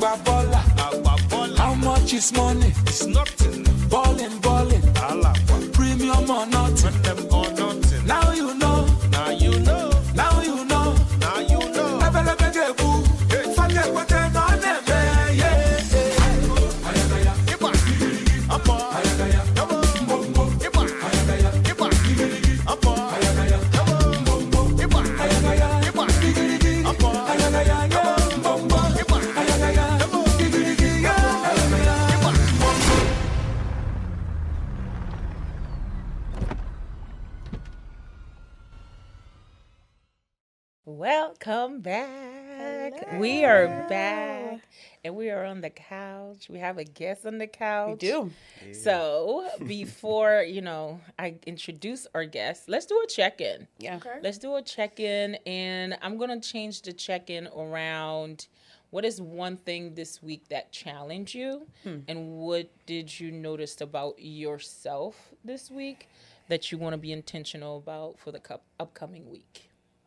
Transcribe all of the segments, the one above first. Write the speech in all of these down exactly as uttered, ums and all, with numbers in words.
Agbabola. Agbabola. How much is money? It's nothing. Ballin', ballin'. Alakwa. Premium or nothing. When them or nothing. Now you know. Now you know. Now you know. Now you know. Ebele bege boo. Fage kote no nebe. Yeah. Ayagaya. Iba. Apa. Ayagaya. Yabo. Mbombo. Iba. Ayagaya. Iba. Apa. Ayagaya. Yabo. Mbombo. Iba. Ayagaya. Iba. Apa. Ayagaya. Yabo. Mbombo. Iba. Ayagaya. Yabo. Ayagaya. Iba. Welcome back. Hello. We are back and we are on the couch. We have a guest on the couch. We do. So before, you know, I introduce our guest, let's do a check-in. Yeah. Okay. Let's do a check-in, and I'm going to change the check-in around what is one thing this week that challenged you, hmm. and what did you notice about yourself this week that you want to be intentional about for the cup- upcoming week.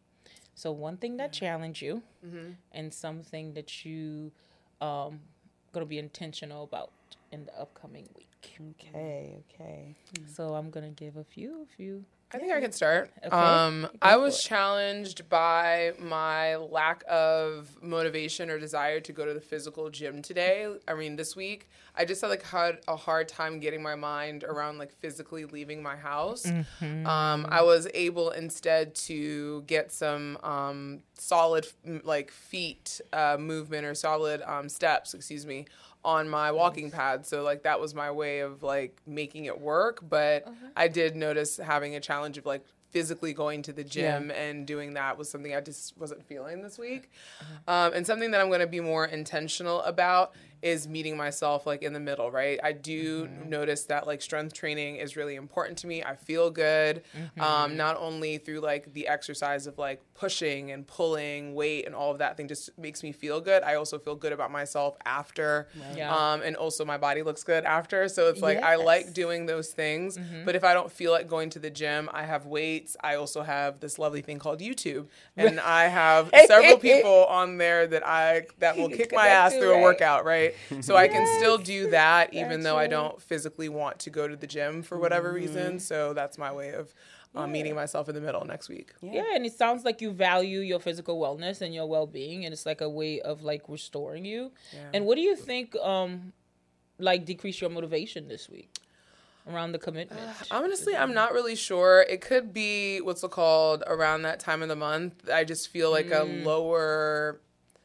So one thing that challenged you, mm-hmm. and something that you um gonna be intentional about in the upcoming week. Okay, okay. So I'm gonna give a few, a few. I think I can start. Okay. Um, I was challenged by my lack of motivation or desire to go to the physical gym today. I mean, this week, I just had like had a hard time getting my mind around like physically leaving my house. Mm-hmm. Um, I was able instead to get some um, solid like feet uh, movement or solid um, steps, excuse me, on my walking pad. So like that was my way of like making it work. But uh-huh. I did notice having a challenge of like physically going to the gym yeah. and doing that was something I just wasn't feeling this week. Uh-huh. Um, and something that I'm going to be more intentional about is meeting myself like in the middle, right? I do mm-hmm. notice that like strength training is really important to me. I feel good, mm-hmm. um, not only through like the exercise of like pushing and pulling weight and all of that thing just makes me feel good. I also feel good about myself after, right. yeah. um, and also my body looks good after. So it's like, yes. I like doing those things, mm-hmm. but if I don't feel like going to the gym, I have weights. I also have this lovely thing called YouTube, and I have several people on there that I, that will kick my ass through right. a workout, right? So I can yes. still do that even that's though right. I don't physically want to go to the gym for whatever mm-hmm. reason. So that's my way of um, yeah. meeting myself in the middle next week. Yeah. yeah, and it sounds like you value your physical wellness and your well-being, and it's like a way of like restoring you. Yeah. And what do you think um, like decreased your motivation this week around the commitment? Uh, honestly, I'm not really sure. It could be what's it called around that time of the month. I just feel like mm. a lower...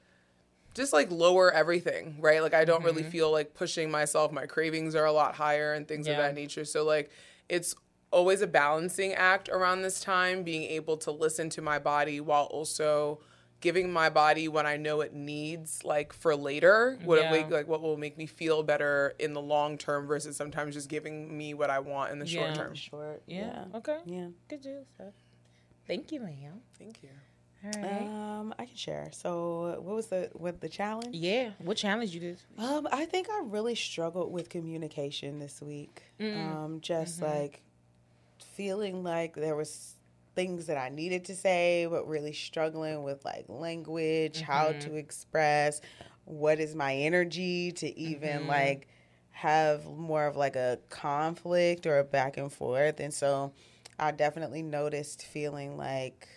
just like lower everything, right? Like I don't mm-hmm. really feel like pushing myself. My cravings are a lot higher and things yeah. of that nature. So like it's always a balancing act around this time, being able to listen to my body while also giving my body what I know it needs, like for later, what yeah. it, like what will make me feel better in the long term versus sometimes just giving me what I want in the yeah. short term. Short, yeah. yeah. Okay. Yeah. Good job, sir. Thank you, ma'am. Thank you. All right. Um, I can share. So, what was the what the challenge? Yeah, what challenge you did? Um, I think I really struggled with communication this week. Mm-hmm. Um, just mm-hmm. like feeling like there was things that I needed to say, but really struggling with like language, mm-hmm. how to express, what is my energy to even mm-hmm. like have more of like a conflict or a back and forth. And so, I definitely noticed feeling like.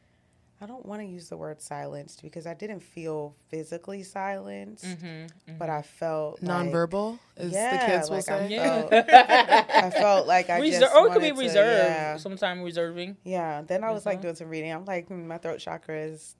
I don't want to use the word silenced because I didn't feel physically silenced, mm-hmm, mm-hmm. but I felt nonverbal, like, as yeah, the kids will like say. I, Yeah. felt, I felt like I Reser- just or it could be to, reserved. Yeah. Sometimes reserving. Yeah. Then I was mm-hmm. like doing some reading. I'm like, hmm, my throat chakra is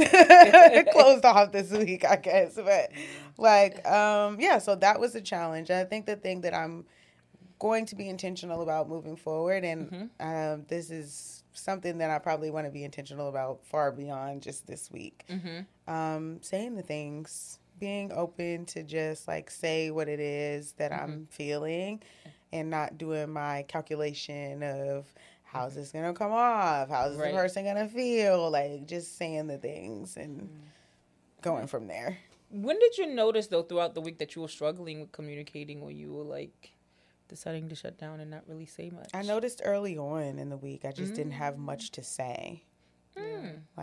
closed off this week, I guess. But like, um, yeah. So that was a challenge. I think the thing that I'm going to be intentional about moving forward, and mm-hmm. um, this is. Something that I probably want to be intentional about far beyond just this week. Mm-hmm. Um, saying the things, being open to just like say what it is that mm-hmm. I'm feeling and not doing my calculation of how's this going to come off? How's right. the person going to feel? Like just saying the things and mm-hmm. going from there. When did you notice though throughout the week that you were struggling with communicating or you were like deciding to shut down and not really say much? I noticed early on in the week, I just mm. didn't have much to say. Mm. Like,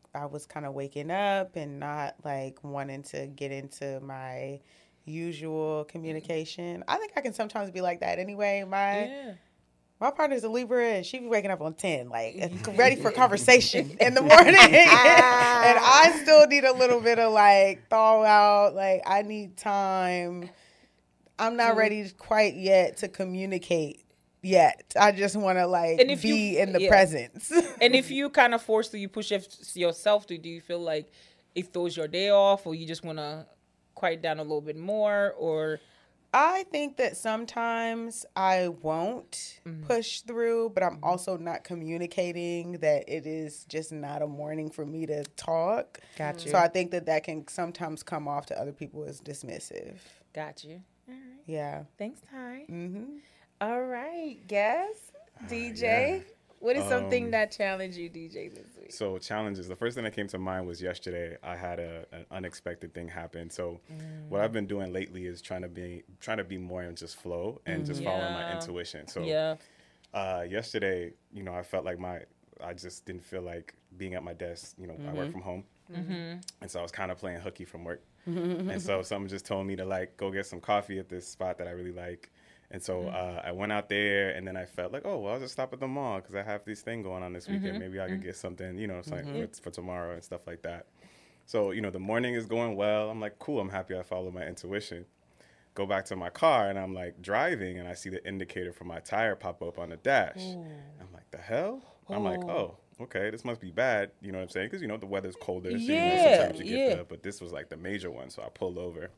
I was kind of waking up and not like wanting to get into my usual communication. I think I can sometimes be like that anyway. My Yeah. my partner's a Libra and she be waking up on ten, like ready for conversation in the morning. And I still need a little bit of like thaw out. Like I need time. I'm not ready quite yet to communicate yet. I just want to like And if be you- in the yeah. presence. And if you kind of force to, you push it yourself to, do you feel like it throws your day off, or you just want to quiet down a little bit more, or? I think that sometimes I won't Mm-hmm. push through, but I'm also not communicating that it is just not a morning for me to talk. Got you. So I think that that can sometimes come off to other people as dismissive. Got you. All right. Yeah. Thanks, Ty. Mm-hmm. All right, guess D J. yeah. What is something Um, that challenged you, D J, this week? So challenges. The first thing that came to mind was yesterday. I had a, an unexpected thing happen. So what I've been doing lately is trying to be trying to be more in just flow and just following my Yeah. intuition. So Yeah. uh, yesterday, you know, I felt like my I just didn't feel like being at my desk. You know, I work from home, and so I was kind of playing hooky from work. And so someone just told me to like go get some coffee at this spot that I really like. And so uh, I went out there, and then I felt like, oh, well, I'll just stop at the mall because I have this thing going on this weekend. Maybe I could get something, you know, something for, for tomorrow and stuff like that. So, you know, the morning is going well. I'm like, cool, I'm happy I followed my intuition. Go back to my car, and I'm like driving, and I see the indicator for my tire pop up on the dash. I'm like, the hell? I'm like, oh, okay, this must be bad. You know what I'm saying? Because, you know, the weather's colder. So, you know, Yeah, sometimes you get yeah. the, but this was like the major one. So I pulled over,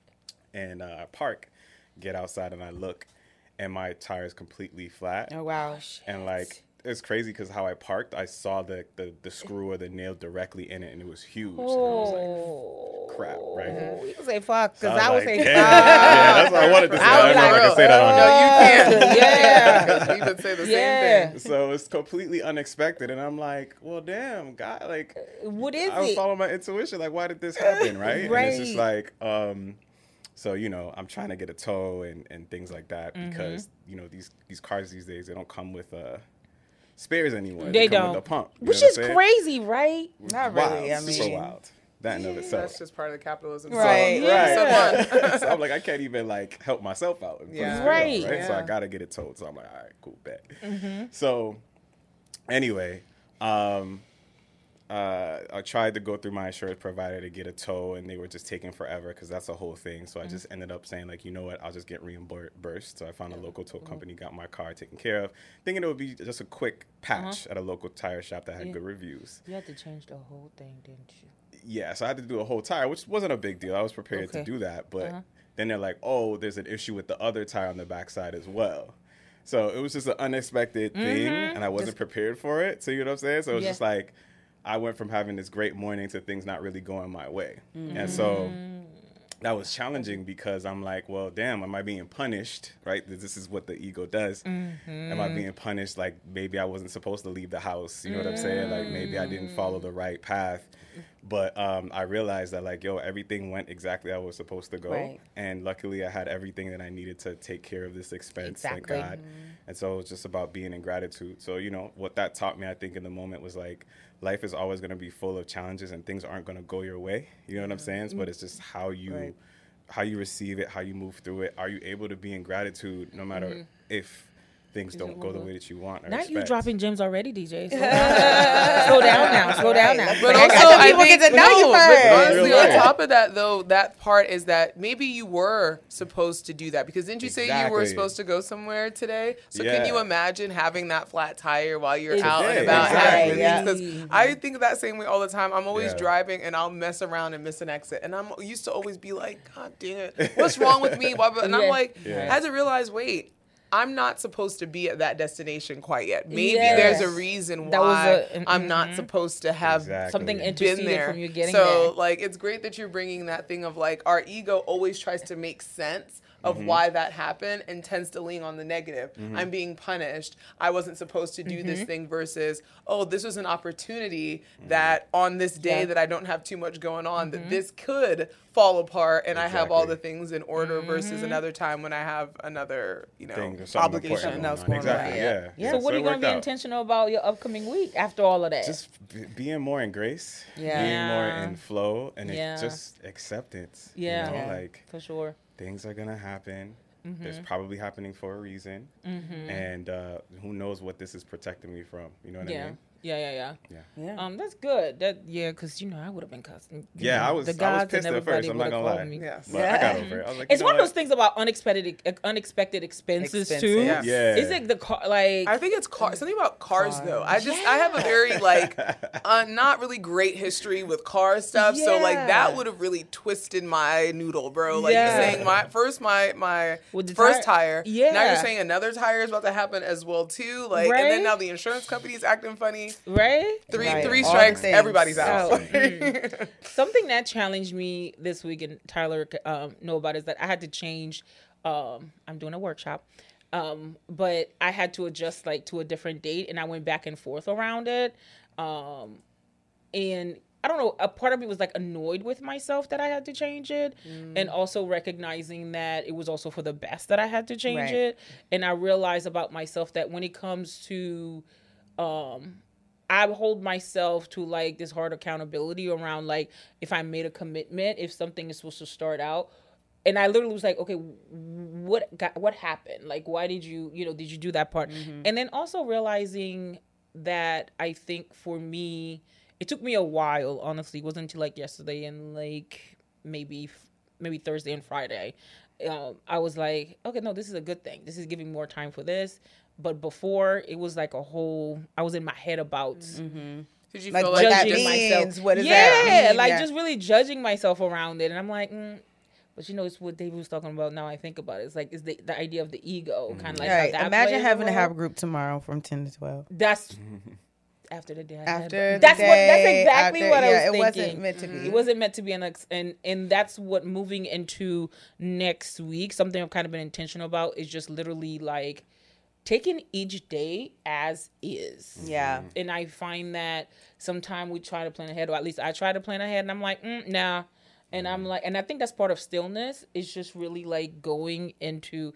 and uh, I park, get outside, and I look, and my tire is completely flat. Oh, wow. And like, it's crazy because how I parked, I saw the, the, the screw or the nail directly in it, and it was huge. And I was Oh. like, crap, right? You can say fuck, because So I would like, say damn. fuck. Yeah, that's what I wanted to say. I I, was don't know if I like, can say that on No, here. you can't. Yeah. Because we would say the Yeah. same thing. So it's completely unexpected, and I'm like, well, damn, God, like, What is I was it? following my intuition. Like, why did this happen, right? And it's just Right. like, um, so you know, I'm trying to get a tow and, and things like that Mm-hmm. because you know these these cars these days they don't come with uh spares anymore. They come don't. with a pump, you Which know is what I'm saying? crazy, right? Not Wild, really. I super mean, wild. That in of itself. That's just part of the capitalism. Right, So, right. so fun. So I'm like, I can't even like help myself out. and put Yeah. this bill, Right. right. So I Yeah. gotta get it towed. So I'm like, all right, cool, bet. Mm-hmm. So anyway, um, uh, I tried to go through my insurance provider to get a tow, and they were just taking forever because that's a whole thing. So I just ended up saying like, you know what, I'll just get reimbursed. So I found a local tow company, got my car taken care of, thinking it would be just a quick patch at a local tire shop that had good reviews. You had to change the whole thing, didn't you? Yeah, so I had to do a whole tire, which wasn't a big deal. I was prepared Okay. to do that, but then they're like, "Oh, there's an issue with the other tire on the backside as well." So it was just an unexpected thing, and I wasn't prepared for it. So you know what I'm saying? So it was Yeah. just like I went from having this great morning to things not really going my way, and so that was challenging because I'm like, well, damn, am I being punished? Right? This is what the ego does. Am I being punished? Like maybe I wasn't supposed to leave the house. You know what I'm saying? Like maybe I didn't follow the right path. But um, I realized that like, yo, everything went exactly how it was supposed to go. Right. And luckily I had everything that I needed to take care of this expense, Exactly. thank God. And so it was just about being in gratitude. So, you know, what that taught me, I think in the moment was like, life is always going to be full of challenges and things aren't going to go your way. You know what I'm saying? But it's just how you, Right. how you receive it, how you move through it. Are you able to be in gratitude no matter if things don't go the way that you want or Not you expect? dropping gems already, D J. Slow down, slow down now. Slow down now. But I also, got the I people think, get to know you no, but first. honestly, Right. on top of that, though, that part is that maybe you were supposed to do that because didn't you say you were Exactly. supposed to go somewhere today? So Yeah. can you imagine having that flat tire while you're It's out and big. about? Exactly. Yeah. Because I think that same way all the time. I'm always Yeah. driving and I'll mess around and miss an exit, and I'm used to always be like, God damn it, what's wrong with me? Blah, blah. And Yeah. I'm like, Yeah. I had to realize, wait. I'm not supposed to be at that destination quite yet. Maybe Yes. there's a reason That was why a- mm, I'm not supposed to have Exactly. Something been interceded there. from you getting so there. like it's great that you're bringing that thing of like our ego always tries to make sense of Mm-hmm. why that happened and tends to lean on the negative. Mm-hmm. I'm being punished. I wasn't supposed to do Mm-hmm. this thing versus, oh, this was an opportunity that on this day Yeah. that I don't have too much going on, that this could fall apart and I have all Exactly. the things in order versus Mm-hmm. another time when I have another, you know, Thing, there's something obligation. important else going on. going on. Exactly. Yeah. Yeah. Yeah. So what are it you going worked to be out. intentional about your upcoming week after all of that? Just b- being more in grace, Yeah. being more Yeah. in flow, and Yeah. it, just acceptance. Yeah. you know? Yeah. Like For sure. things are gonna happen. Mm-hmm. It's probably happening for a reason, and uh, who knows what this is protecting me from? You know what Yeah. I mean? Yeah, yeah, yeah. Yeah. Yeah. Um, that's good. That yeah, because you know I would have been cussing. You Yeah, know, I was. the I was gods pissed and at everybody first. I'm not would have gonna called lie. me. Yes. But I got Yeah. over it. I was like, It's you one know of those what? things about unexpected uh, unexpected expenses Expenses. too. Yes. Yeah. Is it the car like I think it's car. Something about cars, Cars. though. I just I have a very like uh, not really great history with car stuff. So like Yeah. that would have really twisted my noodle, bro. Like Yeah. you're saying my first my my With the first tire- tire. Now Yeah. you're saying another tire is about to happen as well too. Like and Right? then now the insurance company is acting funny. right? Three Right. three All the strikes, things. everybody's out. So, mm. Something that challenged me this week, and Tyler um, know about, is that I had to change. Um, I'm doing a workshop, um, but I had to adjust like to a different date, and I went back and forth around it. Um, and I don't know, a part of me was like annoyed with myself that I had to change it, and also recognizing that it was also for the best that I had to change Right. it. And I realized about myself that when it comes to um I hold myself to like this hard accountability around like if I made a commitment, if something is supposed to start out, and I literally was like, okay, what got, what happened? Like, why did you, you know, did you do that part? And then also realizing that I think for me, it took me a while. Honestly, it wasn't until like yesterday and like maybe maybe Thursday and Friday, um, I was like, okay, no, this is a good thing. This is giving more time for this. But before, it was like a whole, I was in my head about Did you Like feel what like that judging means. myself. What does yeah, that mean? like Yeah. just really judging myself around it. And I'm like, mm. But you know, it's what David was talking about now I think about it. It's like, it's the, the idea of the ego, kind of like Right. how that Imagine plays having a to have a role. group tomorrow from ten to twelve. That's after the day. I had, After but the that's what. That's day, exactly after- what I was yeah, it thinking. wasn't meant to be. It wasn't meant to be an ex- and and that's what moving into next week. Something I've kind of been intentional about is just literally like taking each day as is. Yeah. And I find that sometimes we try to plan ahead, or at least I try to plan ahead, and I'm like, mm, nah. And I'm like, and I think that's part of stillness. It's just really like going into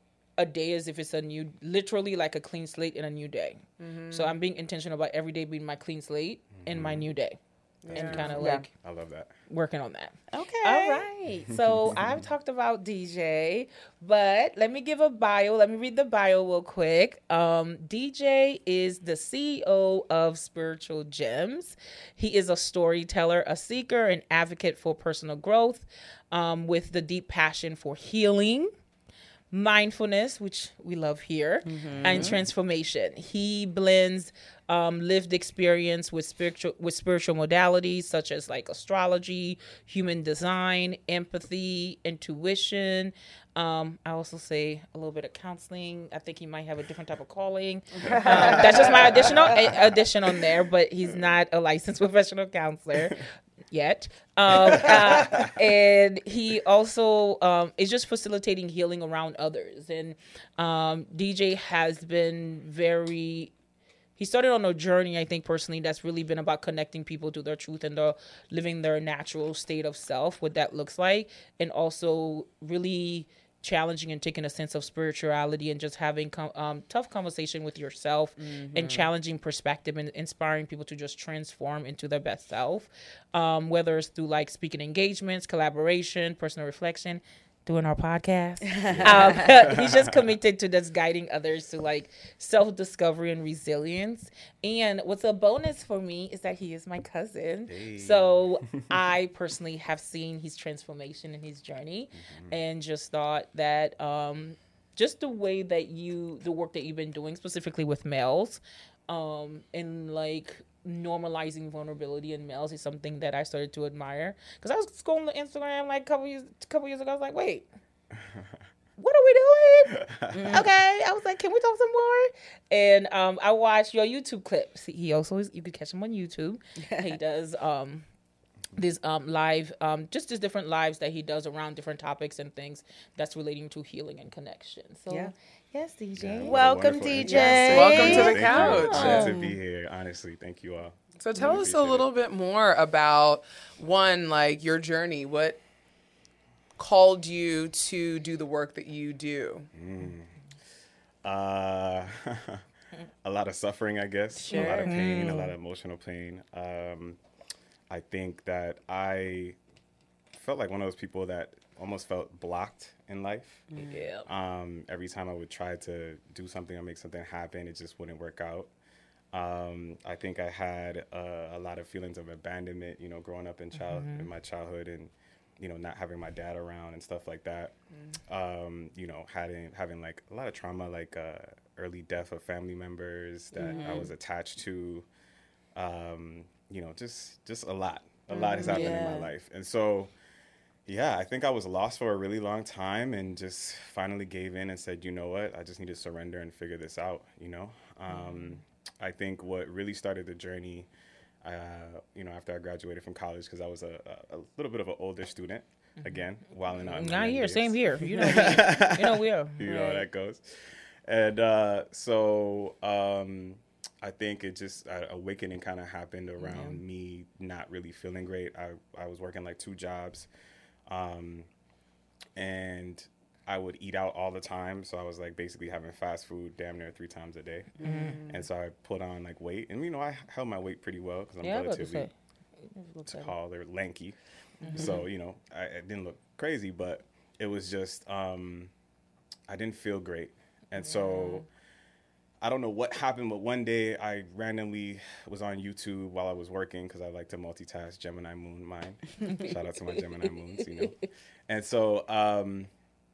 a day as if it's a new, literally like a clean slate in a new day. So I'm being intentional about every day being my clean slate and my new day, and kind of Yeah. like I love that. working on that. Okay. All right. So I've talked about D J, but let me give a bio. Let me read the bio real quick. Um, D J is the C E O of Spiritual Gems. He is a storyteller, a seeker, an advocate for personal growth, um, with the deep passion for healing, mindfulness, which we love here, and transformation. He blends um, lived experience with spiritual with spiritual modalities such as like astrology, human design, empathy, intuition. Um, I also say a little bit of counseling. I think he might have a different type of calling. Um, that's just my additional a- addition on there, but he's not a licensed professional counselor yet. Um, uh, and he also um, is just facilitating healing around others. And um, D J has been very, he started on a journey, I think personally, that's really been about connecting people to their truth and the, living their natural state of self, what that looks like. And also really challenging and taking a sense of spirituality and just having com- um, tough conversation with yourself and challenging perspective and inspiring people to just transform into their best self, um, whether it's through like speaking engagements, collaboration, personal reflection, doing our podcast. um, he's just committed to just guiding others to like self-discovery and resilience. And what's a bonus for me is that he is my cousin. Hey. So I personally have seen his transformation and his journey, and just thought that um, just the way that you, the work that you've been doing specifically with males, um, and like normalizing vulnerability in males is something that I started to admire. Because I was scrolling on Instagram like a couple years, couple years ago. I was like, wait, what are we doing? Okay. I was like, can we talk some more? And um, I watched your YouTube clips. He also is, you could catch him on YouTube. He does um, these um, live, um, just these different lives that he does around different topics and things that's relating to healing and connection. So, Yeah. yes, D J. Yeah, Welcome, wonderful D J. intro. Yes, welcome to the Thank you. couch. Glad to be here. Honestly, thank you all. So tell Really us a appreciate little it. bit more about, one, like your journey. What called you to do the work that you do? Uh, a lot of suffering, I guess. A lot of Sure. pain, a lot of emotional pain. Um, I think that I felt like one of those people that almost felt blocked in life. Yeah. Um, every time I would try to do something or make something happen, it just wouldn't work out. Um, I think I had uh, a lot of feelings of abandonment, you know, growing up in child in my childhood, and you know, not having my dad around and stuff like that. Um, you know, having having like a lot of trauma, like uh, early death of family members that I was attached to. Um, you know, just just a lot. A lot has happened in Yeah. my life, and so. Yeah, I think I was lost for a really long time and just finally gave in and said, you know what, I just need to surrender and figure this out, you know? Um, I think what really started the journey, uh, you know, after I graduated from college, because I was a, a, a little bit of an older student, again, while in our Not here, same here. You know, we, you know we are. You know how that goes. And uh, so um, I think it just, uh, awakening kind of happened around me not really feeling great. I, I was working like two jobs. Um, and I would eat out all the time. So I was like basically having fast food damn near three times a day. Mm-hmm. And so I put on like weight, and you know, I held my weight pretty well because I'm Yeah, I was about to relatively say. tall or lanky. Mm-hmm. So, you know, I, I didn't look crazy, but it was just, um, I didn't feel great. And so I don't know what happened, but one day I randomly was on YouTube while I was working because I like to multitask. Gemini Moon mine. Shout out to my Gemini Moons, you know. And so um,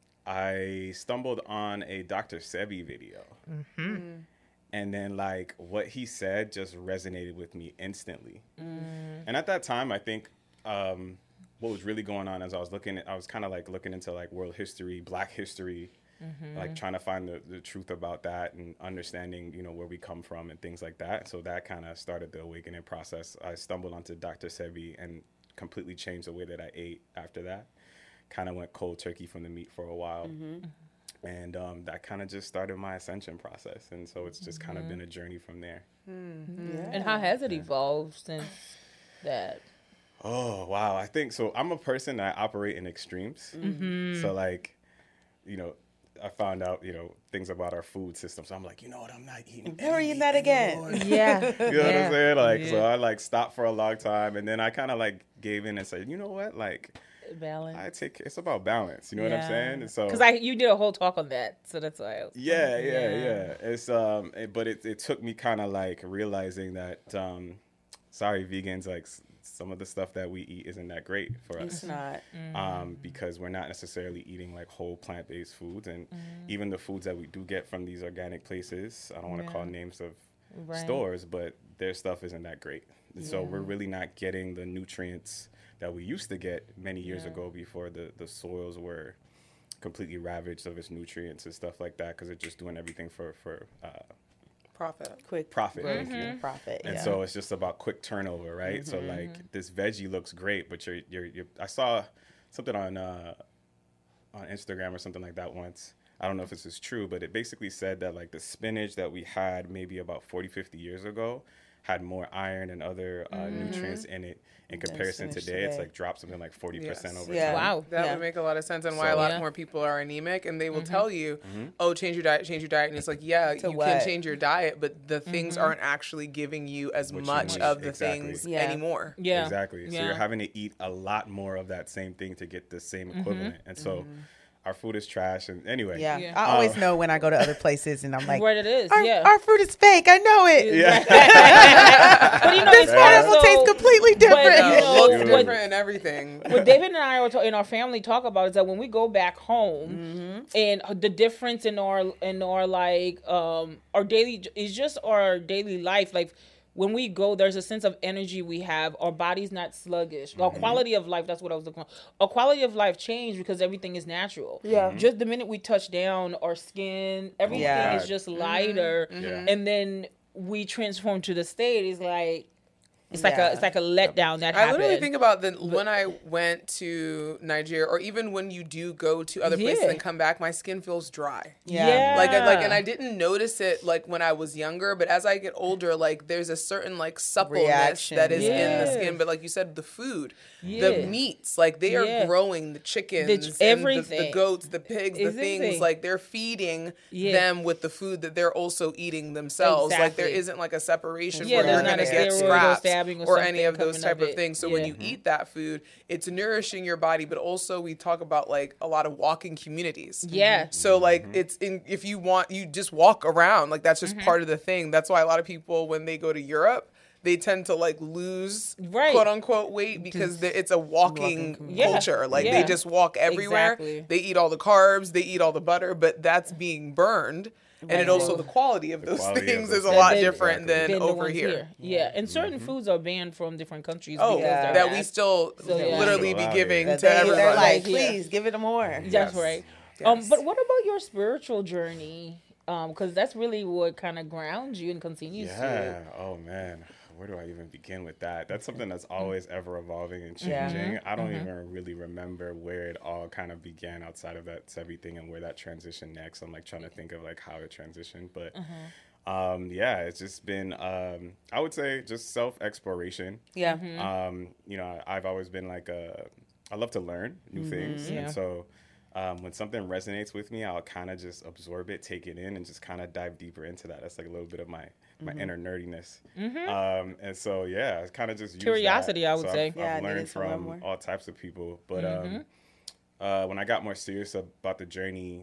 I stumbled on a Doctor Sebi video. Mm-hmm. And then like what he said just resonated with me instantly. Mm. And at that time, I think um, what was really going on as I was looking at, I was kind of like looking into like world history, Black history, mm-hmm. like trying to find the, the truth about that and understanding, you know, where we come from and things like that. So that kind of started the awakening process. I stumbled onto Doctor Sebi and completely changed the way that I ate after that. Kind of went cold turkey from the meat for a while. Mm-hmm. And um, that kind of just started my ascension process. And so it's just kind of been a journey from there. Yeah. And how has it evolved since that? Oh, wow. I think so. I'm a person that I operate in extremes. Mm-hmm. So like, you know, I found out, you know, things about our food system. So I'm like, you know what? I'm not eating. Never eating that again. Yeah. You know what I'm saying? Like, Yeah. so I like stopped for a long time. And then I kind of like gave in and said, you know what? Like, Balance. I take, it's about balance. You know what I'm saying? And so, because I you did a whole talk on that, so that's why I was. yeah, yeah, Yeah. yeah. It's, um, it, but it, it took me kind of like realizing that, um, sorry, vegans, like s- some of the stuff that we eat isn't that great for It's us. not. Um, because we're not necessarily eating like whole plant-based foods, and even the foods that we do get from these organic places, I don't want to Yeah. call names of Right. stores, but their stuff isn't that great. And so we're really not getting the nutrients that we used to get many years Yeah. ago before the, the soils were completely ravaged of its nutrients and stuff like that, because they're just doing everything for, for uh, Profit. Quick profit. growth, thank you. profit. And yeah. so it's just about quick turnover, right? So like this veggie looks great, but you're, you're, you're I saw something on, uh, on Instagram or something like that once. I don't know if this is true, but it basically said that like the spinach that we had maybe about forty, fifty years ago had more iron and other uh, nutrients in it. In comparison spinach today, it's today. like dropped something like forty percent Yes. over Yeah. time. Wow. That Yeah. would make a lot of sense, and why So- a lot Yeah. more people are anemic, and they will Mm-hmm. tell you, "Oh, change your diet, change your diet," and it's like, yeah, you what? can change your diet, but the things Mm-hmm. aren't actually giving you as What you much need. of the Exactly. things Yeah. anymore. Yeah. Exactly. So Yeah. you're having to eat a lot more of that same thing to get the same equivalent. And so our food is trash. And anyway. Yeah. Yeah. I always know when I go to other places and I'm like, What it is, our, yeah. our fruit is fake. I know it. Yeah. But you know, This it's pineapple also- tastes completely but, different. you No, know, it looks what- different and everything. what David and I are ta- in our family talk about is that when we go back home and the difference in our in our like um our daily is just our daily life. Like when we go, there's a sense of energy we have. Our body's not sluggish. Our quality of life, that's what I was looking for. Our quality of life changed because everything is natural. Yeah. Just the minute we touch down, our skin, everything Yeah. is just lighter. Yeah. And then we transform to the state. It's like It's like Yeah. a it's like a letdown that I happened. literally think about the when I went to Nigeria, or even when you do go to other places Yeah. and come back, my skin feels dry. yeah. Like, I, like, and I didn't notice it like when I was younger, but as I get older, like, there's a certain like suppleness Reaction. that is in the Yes. skin. But like you said, the food, Yeah. the meats, like they are Yeah. growing the chickens, The- and the, everything. the goats, the pigs, the Everything. things. Like they're feeding Yeah. them with the food that they're also eating themselves. Like there Exactly. isn't like a separation Yeah, where there's you're not gonna a get steroid or scraps stabbing or or any something of those coming type of of it. things. So when Yeah. you eat that food, it's nourishing your body, but also we talk about like a lot of walking communities. Yeah. So like it's in if you want you just walk around, like that's just part of the thing. That's why a lot of people when they go to Europe, they tend to like lose Right. quote unquote weight because they- it's a walking Walking Yeah. culture. Like Yeah. they just walk everywhere. Exactly. They eat all the carbs, they eat all the butter, but that's being burned. And it also the quality of those quality of things those is a things. lot Than- different Exactly. than Than the over ones here. Yeah, and certain foods are banned from different countries. Oh, because they're that bad. we still So, yeah. literally Still be out giving here. That to they, everybody. they're like, Yeah. please give it more. That's Yes. right. Um, Yes. but what about your spiritual journey? Um, because that's really what kind of grounds you and continues Yeah. Oh man, where do I even begin with that? That's something that's always ever evolving and Yeah. changing. I don't even really remember where it all kind of began outside of that everything and where that transitioned next. I'm like trying to think of like how it transitioned, but um, yeah, it's just been um, I would say just self exploration. Yeah. Um, you know, I, I've always been like a, I love to learn new things. Yeah. And so um, when something resonates with me, I'll kind of just absorb it, take it in, and just kind of dive deeper into that. That's like a little bit of my, my inner nerdiness. Um, and so, yeah, it's kind of just use Curiosity, that. I would So say. I've, Yeah, I I've needed learned to learn from more. all types of people. But um, uh, when I got more serious about the journey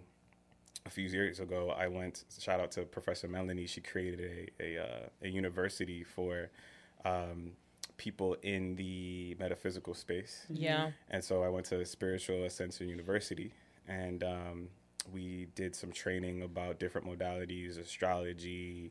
a few years ago, I went, shout out to Professor Melanie. She created a, a, uh, a university for um, people in the metaphysical space. Yeah. And so I went to Spiritual Ascension University, and um, we did some training about different modalities, astrology,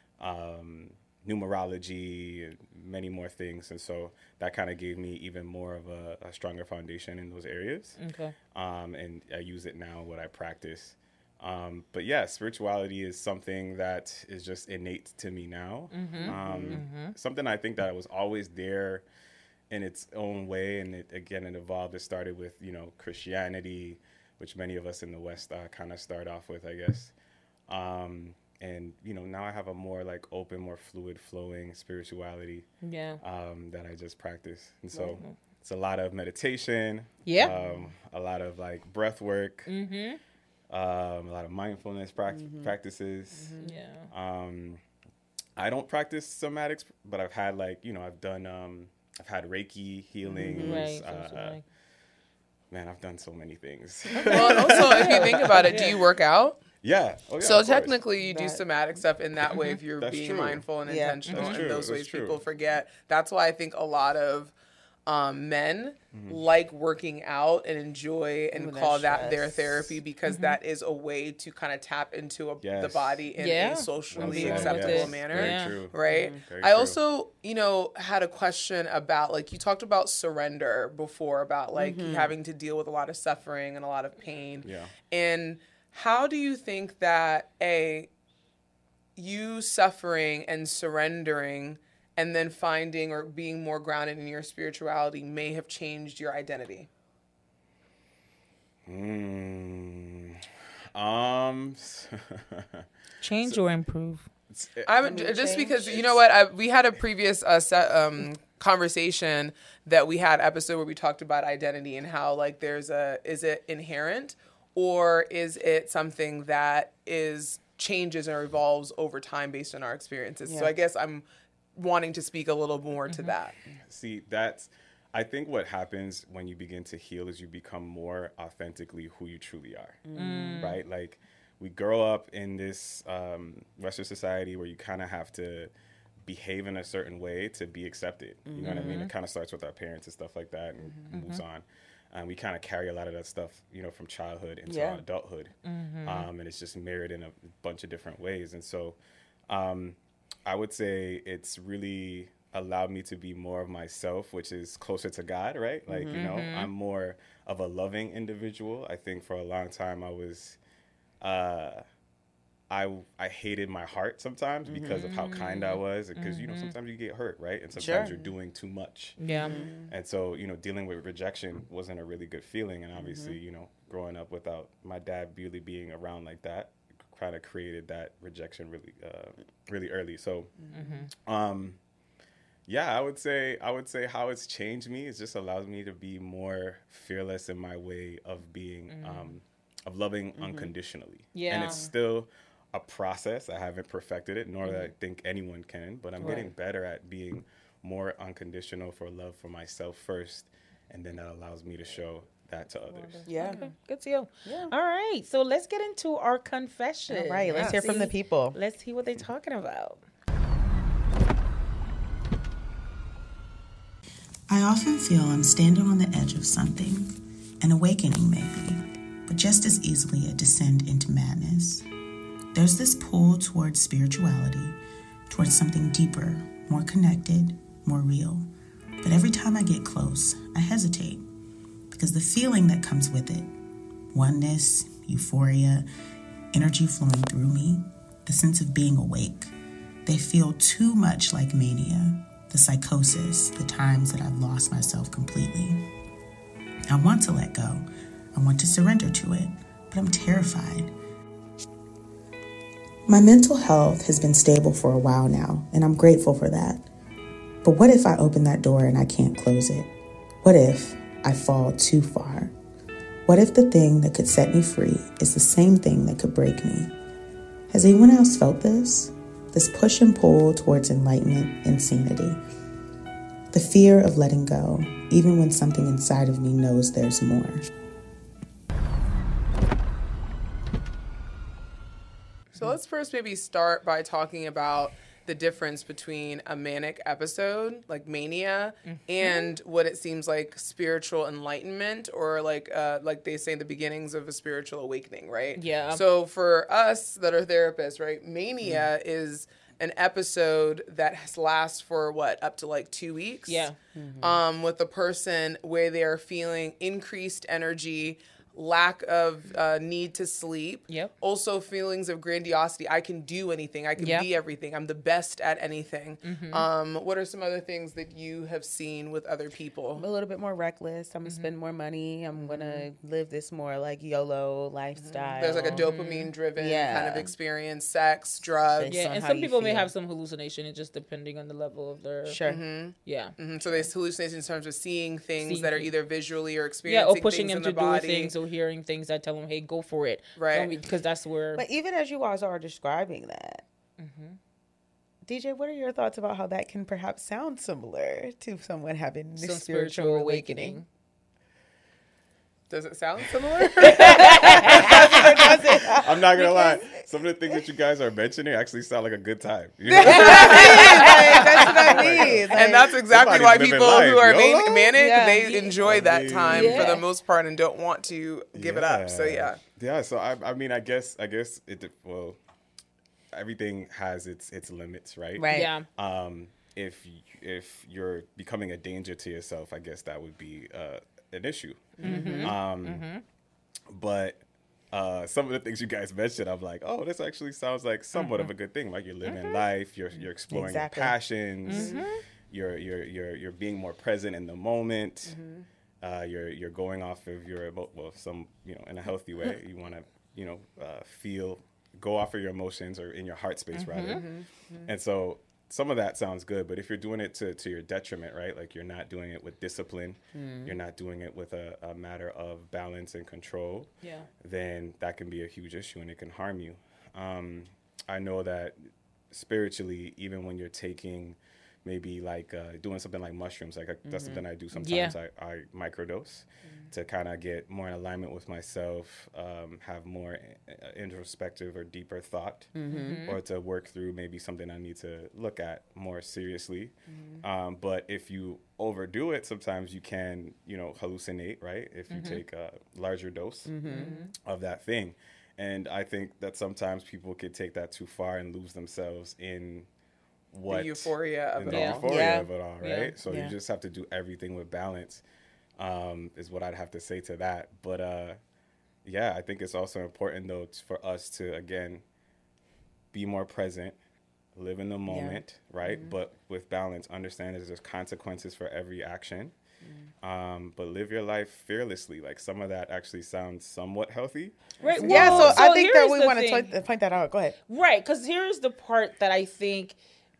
um, numerology, and many more things. And so that kind of gave me even more of a, a stronger foundation in those areas. Okay. Um, and I use it now, what I practice. Um, but yeah, spirituality is something that is just innate to me now. Um, Something I think that was always there in its own way. And it, again, it evolved. It started with, you know, Christianity, which many of us in the West uh, kind of start off with, I guess. Um, and, you know, now I have a more like open, more fluid flowing spirituality Yeah. um, that I just practice. And so it's a lot of meditation. Yeah. Um, a lot of like breath work. Mm-hmm. Um, a lot of mindfulness pract- practices. Yeah. Um, I don't practice somatics, but I've had like, you know, I've done, um, I've had Reiki healings. Right. So, Uh, so, like, man, I've done so many things. Well, and also, if you think about it, do you work out? yeah. Oh, yeah. So of course. technically, you do That- somatic stuff in that way if you're That's being true. mindful and Yeah. intentional. That's And true. those That's ways true. people forget. That's why I think a lot of um, men Mm-hmm. like working out and enjoy and Ooh, that call that their stress. therapy because that is a way to kind of tap into a, the Yes. body in Yeah. a socially Well said, acceptable yes. manner. Very Yeah. true. Right. Very I true. also, you know, had a question about like you talked about surrender before, about like having to deal with a lot of suffering and a lot of pain. Yeah. And how do you think that a you suffering and surrendering and then finding or being more grounded in your spirituality may have changed your identity? Mm, um, change or improve. I would just because you know what I, we had a previous uh, set, um, conversation that we had episode where we talked about identity and how like there's a is it inherent or is it something that is changes or evolves over time based on our experiences. So Yeah. I guess I'm wanting to speak a little more to that. See, that's, I think what happens when you begin to heal is you become more authentically who you truly are, right? Like we grow up in this um, Western society where you kind of have to behave in a certain way to be accepted. You know what I mean? It kind of starts with our parents and stuff like that and moves on. And we kind of carry a lot of that stuff, you know, from childhood into Yeah. our adulthood. Um, and it's just mirrored in a bunch of different ways. And so um, I would say it's really allowed me to be more of myself, which is closer to God, right? Like, you know, I'm more of a loving individual. I think for a long time I was, uh, I I hated my heart sometimes Mm-hmm. because of how kind I was, because you know sometimes you get hurt, right, and sometimes Sure. you're doing too much. Yeah. And so, you know, dealing with rejection wasn't a really good feeling. And obviously, Mm-hmm. you know, growing up without my dad really being around like that kind of created that rejection really, uh, really early. So, um, yeah, I would say, I would say how it's changed me is just allows me to be more fearless in my way of being, um, of loving unconditionally. Yeah. And it's still a process. I haven't perfected it, nor that I think anyone can, but I'm getting better at being more unconditional for love for myself first, and then that allows me to show that to others. Yeah. Okay, good to you. Yeah. All right, so let's get into our confession. All right. Let's hear from the See- people. Let's see what they're talking about. I often feel I'm standing on the edge of something, an awakening maybe, but just as easily a descent into madness. There's this pull towards spirituality, towards something deeper, more connected, more real. But every time I get close, I hesitate, because the feeling that comes with it, oneness, euphoria, energy flowing through me, the sense of being awake, they feel too much like mania, the psychosis, the times that I've lost myself completely. I want to let go. I want to surrender to it, but I'm terrified. My mental health has been stable for a while now, and I'm grateful for that. But what if I open that door and I can't close it? What if I fall too far? What if the thing that could set me free is the same thing that could break me? Has anyone else felt this? This push and pull towards enlightenment and sanity. The fear of letting go, even when something inside of me knows there's more. So let's first maybe start by talking about the difference between a manic episode, like mania, mm-hmm. and what it seems like spiritual enlightenment, or like uh, like they say the beginnings of a spiritual awakening, right? Yeah. So for us that are therapists, right, mania mm-hmm. is an episode that has lasts for what, up to like two weeks? Yeah. Mm-hmm. Um, with a person where they are feeling increased energy, lack of uh, need to sleep. Yep. Also feelings of grandiosity. I can do anything. I can yep. be everything. I'm the best at anything. Mm-hmm. Um, what are some other things that you have seen with other people? I'm a little bit more reckless. I'm going to mm-hmm. spend more money. I'm mm-hmm. going to live this more like YOLO lifestyle. Mm-hmm. There's like a dopamine driven mm-hmm. yeah. kind of experience, sex, drugs. Yeah, and some people may have some hallucination, it's just depending on the level of their... Sure. Mm-hmm. Yeah. Mm-hmm. So there's hallucinations in terms of seeing things seeing that are either visually or experiencing yeah, or pushing things them in to the do body. things or hearing things that tell them, hey, go for it. Right. Because that's where... But even as you guys are describing that, mm-hmm. D J, what are your thoughts about how that can perhaps sound similar to someone having Some this spiritual, spiritual awakening? awakening? Does it sound similar? I'm not gonna lie. Some of the things that you guys are mentioning actually sound like a good time. You know? Like, that's what I mean. Like, and that's exactly why living people life, who are YOLO? man- manic, Yeah. they enjoy I that mean, time yeah. for the most part and don't want to give it up. So yeah. Yeah. So I, I mean, I guess, I guess it. Well, everything has its its limits, right? Right. Yeah. Um, if if you're becoming a danger to yourself, I guess that would be uh, an issue. Mm-hmm. Um, mm-hmm. But uh, some of the things you guys mentioned, I'm like, oh, this actually sounds like somewhat mm-hmm. of a good thing. Like you're living mm-hmm. life, you're you're exploring Exactly. your passions, Mm-hmm. you're you're you're you're being more present in the moment. Mm-hmm. Uh, you're you're going off of your emo- well, some you know, in a healthy way. You want to you know uh, feel go off of your emotions or in your heart space Mm-hmm. rather. Mm-hmm. And so some of that sounds good, but if you're doing it to, to your detriment, right? Like you're not doing it with discipline, Mm-hmm. you're not doing it with a, a matter of balance and control, Yeah. then that can be a huge issue and it can harm you. Um, I know that spiritually, even when you're taking maybe like uh, doing something like mushrooms, like mm-hmm. that's something I do sometimes. Yeah. I, I microdose mm-hmm. to kind of get more in alignment with myself, um, have more uh, introspective or deeper thought, Mm-hmm. or to work through maybe something I need to look at more seriously. Mm-hmm. Um, but if you overdo it, sometimes you can, you know, hallucinate, right? If you Mm-hmm. take a larger dose Mm-hmm. of that thing. And I think that sometimes people could take that too far and lose themselves in what The euphoria of in it the all. euphoria Yeah. of it all, right? Yeah. So Yeah. you just have to do everything with balance, um, is what I'd have to say to that. But uh, yeah, I think it's also important though t- for us to again be more present, live in the moment, yeah. right? Mm-hmm. But with balance, understand that there's consequences for every action. Mm. Um, but live your life fearlessly. Like some of that actually sounds somewhat healthy. Right. Well, yeah. So, so I think that we want to t- point that out. Go ahead. Right. Because here's the part that I think,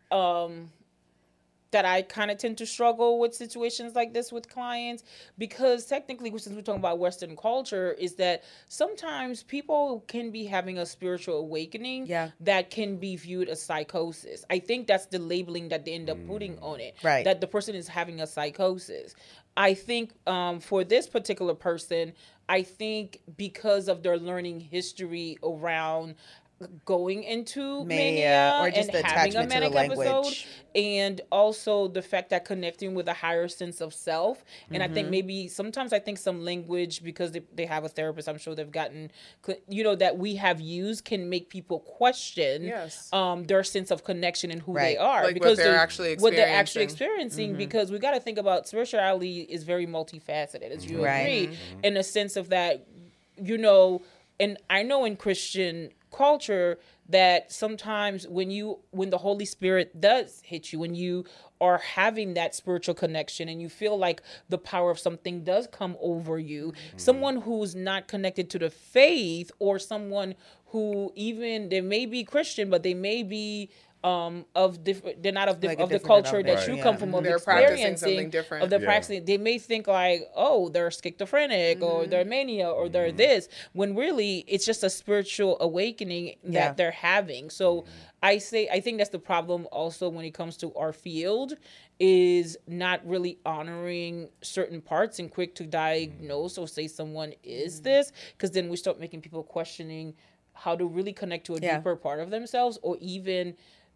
um, that I kind of tend to struggle with situations like this with clients, because technically, since we're talking about Western culture, is that sometimes people can be having a spiritual awakening yeah. that can be viewed as psychosis. I think that's the labeling that they end up putting on it, right? That the person is having a psychosis. I think um, for this particular person, I think because of their learning history around going into mania, mania or just and the having a attachment manic to the language. episode, and also the fact that connecting with a higher sense of self. And mm-hmm. I think maybe sometimes I think some language, because they, they have a therapist, I'm sure they've gotten, you know, that we have used can make people question yes. um, their sense of connection and who right. they are, like because what they're actually experiencing. What they're actually experiencing mm-hmm. because we got to think about spirituality is very multifaceted, as you right. agree, mm-hmm. in a sense of that, you know, and I know in Christian culture that sometimes when you when the Holy Spirit does hit you, when you are having that spiritual connection and you feel like the power of something does come over you, mm-hmm. someone who's not connected to the faith, or someone who even they may be Christian but they may be um of different they're not of, the, like of the culture that right. you yeah. come from, of they're experiencing something different. of the yeah. practicing, they may think like, oh, they're schizophrenic, mm-hmm. or they're mania, or they're mm-hmm. this, when really it's just a spiritual awakening that yeah. they're having. So mm-hmm. I say I think that's the problem also when it comes to our field, is not really honoring certain parts and quick to diagnose or say someone is mm-hmm. this, because then we start making people questioning how to really connect to a yeah. deeper part of themselves, or even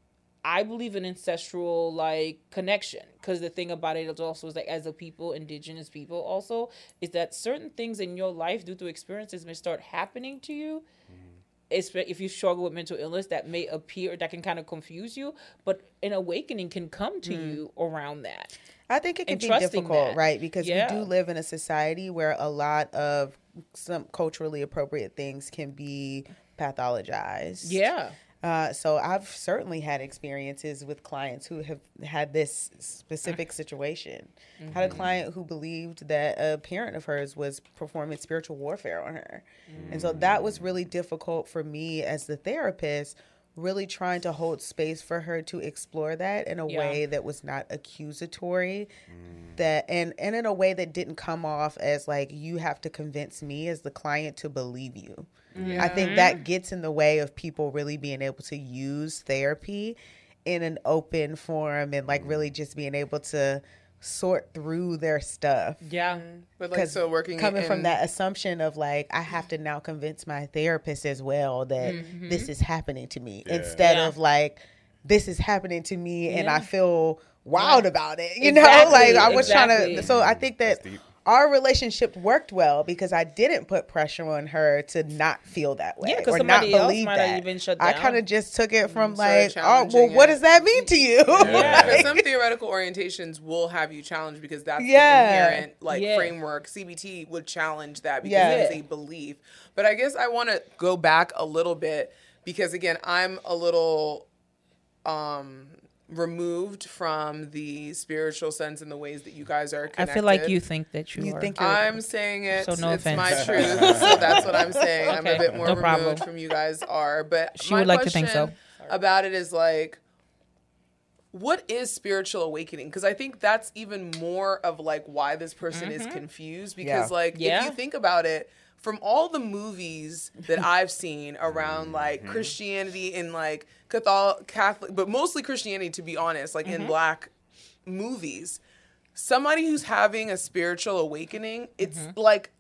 I believe in ancestral like connection, because the thing about it is also is like, as a people, indigenous people also, is that certain things in your life due to experiences may start happening to you. Mm-hmm. If you struggle with mental illness, that may appear, that can kind of confuse you, but an awakening can come to mm. you around that. I think it can and be difficult, that. right? Because yeah. we do live in a society where a lot of some culturally appropriate things can be pathologized. Yeah. Uh, so I've certainly had experiences with clients who have had this specific situation. Mm-hmm. Had a client who believed that a parent of hers was performing spiritual warfare on her. Mm-hmm. And so that was really difficult for me as the therapist, really trying to hold space for her to explore that in a yeah. way that was not accusatory, mm. that and, and in a way that didn't come off as like, you have to convince me as the client to believe you. Yeah. I think that gets in the way of people really being able to use therapy in an open forum and like really just being able to sort through their stuff. Yeah. But like, so working coming in... from that assumption of like, I have to now convince my therapist as well that mm-hmm. this is happening to me, yeah. instead yeah. of like, this is happening to me and yeah. I feel wild yeah. about it. You exactly. know, like I was exactly. trying to, so I think that our relationship worked well because I didn't put pressure on her to not feel that way, yeah, or not believe that. Even shut down. I kind of just took it from like, oh, well, what does that mean to you? Yeah, because some theoretical orientations will have you challenge because that's yeah. the inherent like yeah. framework. C B T would challenge that because yeah. it's a belief. But I guess I want to go back a little bit because again, I'm a little um removed from the spiritual sense in the ways that you guys are connected. I feel like you think that you, you are. Think I'm saying it. So no it's offense. my truth. So that's what I'm saying. Okay. I'm a bit more no removed problem. from you guys are. But she my would like to think so. question about it is like, what is spiritual awakening? Because I think that's even more of like why this person mm-hmm. is confused. Because yeah. like yeah. if you think about it, from all the movies that I've seen around like mm-hmm. Christianity and like Catholic, Catholic, but mostly Christianity, to be honest, like mm-hmm. in Black movies, somebody who's having a spiritual awakening, it's mm-hmm. like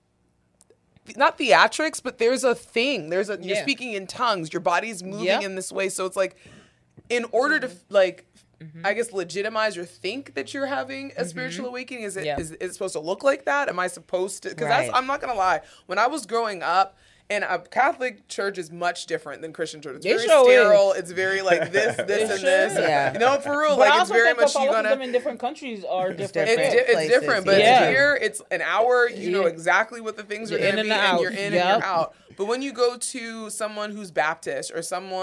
not theatrics, but there's a thing. There's a yeah. you're speaking in tongues. Your body's moving yep. in this way, so it's like in order to like. Mm-hmm. I guess legitimize or think that you're having a mm-hmm. spiritual awakening. Is it yeah. is, is it supposed to look like that? Am I supposed to? Because right. that's I'm not gonna lie. When I was growing up, and a Catholic church is much different than Christian church. It's It very sure sterile. is. It's very like this, this, and sure this. Yeah. You know, for real. But like I it's also very think much you Catholicism gonna. in different countries are different. different. It's, di- it's places, different, but yeah. here it's an hour. You know Yeah. exactly what the things are You're going in to be, and and out. you're in Yep. and you're out. But when you go to someone who's Baptist or someone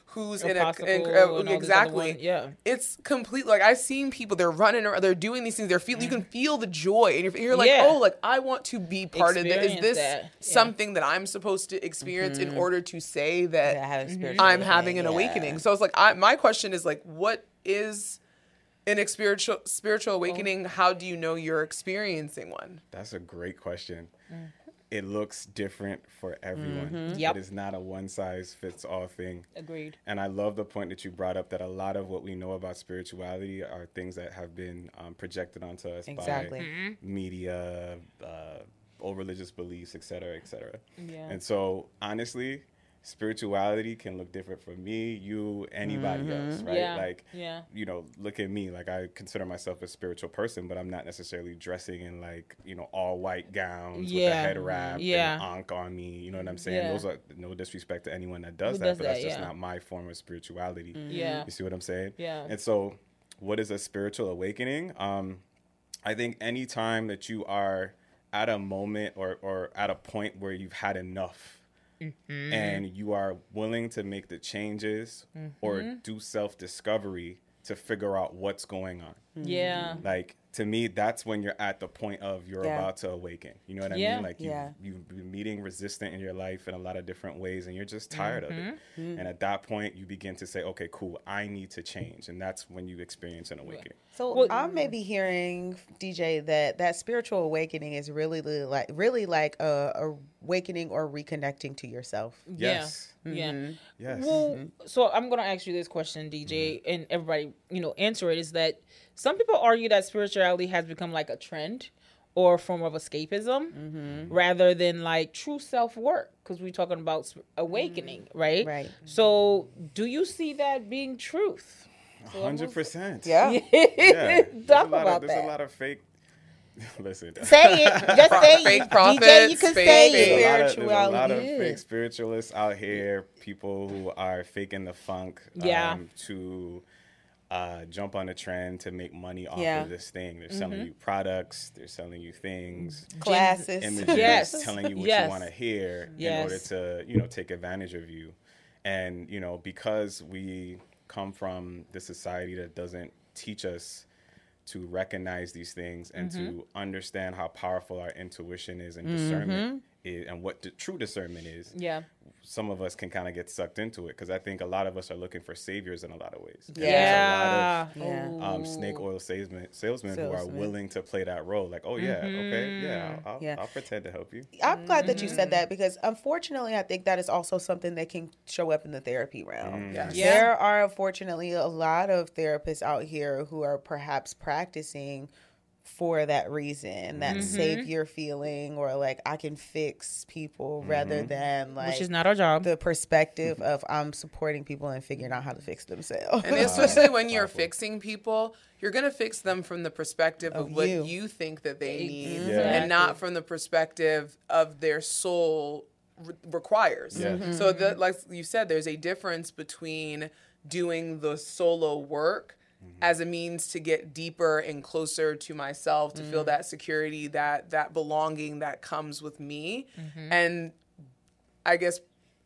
who's Or in a Popsicle in, and uh, all these other exactly. ones, yeah. It's complete. Like I've seen people, they're running around, they're doing these things. They're feel, you can feel the joy, and you're, you're like, Yeah. oh, like I want to be part of this. Is Experience this that. Yeah. something that I'm supposed to experience in order to say that Yeah, have a spiritual I'm having an awakening, awakening? yeah. So it's like, I, my question is like, what is an ex- spiritual spiritual awakening? How do you know you're experiencing one? That's a great question. It looks different for everyone. Mm-hmm. Yep. It is not a one size fits all thing. Agreed. And I love the point that you brought up, that a lot of what we know about spirituality are things that have been um, projected onto us Exactly. by Mm-hmm. media, uh, old religious beliefs, et cetera, et cetera. Yeah. And so, honestly, spirituality can look different for me, you, anybody else, right? Yeah. Like, Yeah. you know, look at me. Like, I consider myself a spiritual person, but I'm not necessarily dressing in, like, you know, all white gowns with a Yeah. head wrap Yeah. and ankh on me. You know what I'm saying? Yeah. Those are no disrespect to anyone that does Who that, does but that, that's just yeah. not my form of spirituality. Yeah. You see what I'm saying? Yeah. And so, what is a spiritual awakening? Um, I think any time that you are at a moment or, or at a point where you've had enough, Mm-hmm. and you are willing to make the changes Mm-hmm. or do self-discovery to figure out what's going on. Yeah. Like, to me, that's when you're at the point of you're Yeah. about to awaken. You know what I Yeah. mean? Like, you, Yeah. you've been meeting resistance in your life in a lot of different ways, and you're just tired of it. Mm-hmm. And at that point, you begin to say, okay, cool, I need to change. And that's when you experience an awakening. So Well- I may be hearing, D J, that that spiritual awakening is really, really like really like a, a awakening or reconnecting to yourself. Yes. Yeah. Mm-hmm. Yes. Well, so I'm gonna ask you this question, D J, and everybody, you know, answer it. Is that some people argue that spirituality has become like a trend or a form of escapism rather than like true self work? Because we're talking about s- awakening, right? Right. So, do you see that being truth? one hundred percent. Yeah. Yeah. There's a Talk lot about of, there's that. a lot of fake. Listen. Say it. Just say Fake it. prophets, D J, you can fake- say fake- There's a lot of, spirituality. there's a lot of Yeah. fake spiritualists out here, people who are faking the funk Yeah. um, to uh, jump on a trend to make money off Yeah. of this thing. They're selling you products, they're selling you things, Classes. images, Yes. telling you what Yes. you want to hear in Yes. order to, you know, take advantage of you. And, you know, because we come from the society that doesn't teach us to recognize these things and Mm-hmm. to understand how powerful our intuition is and discernment is, and what the true discernment is. Yeah. Some of us can kind of get sucked into it because I think a lot of us are looking for saviors in a lot of ways. And Yeah. There's a lot of um, snake oil salesmen, salesmen who are Salesmen. willing to play that role. Like, oh, yeah, okay, yeah, I'll, I'll, Yeah. I'll pretend to help you. I'm glad that you said that because unfortunately, I think that is also something that can show up in the therapy realm. Yes. Yeah. There are unfortunately a lot of therapists out here who are perhaps practicing for that reason, that savior feeling, or like I can fix people rather than like Which is not our job. the perspective of I'm supporting people and figuring out how to fix themselves. And especially when you're fixing people, you're going to fix them from the perspective of, Of what you. you think that they need Yeah. and not from the perspective of their soul re- requires. Yeah. Mhm. So that, like you said, there's a difference between doing the solo work as a means to get deeper and closer to myself, to feel that security, that that belonging that comes with me. And I guess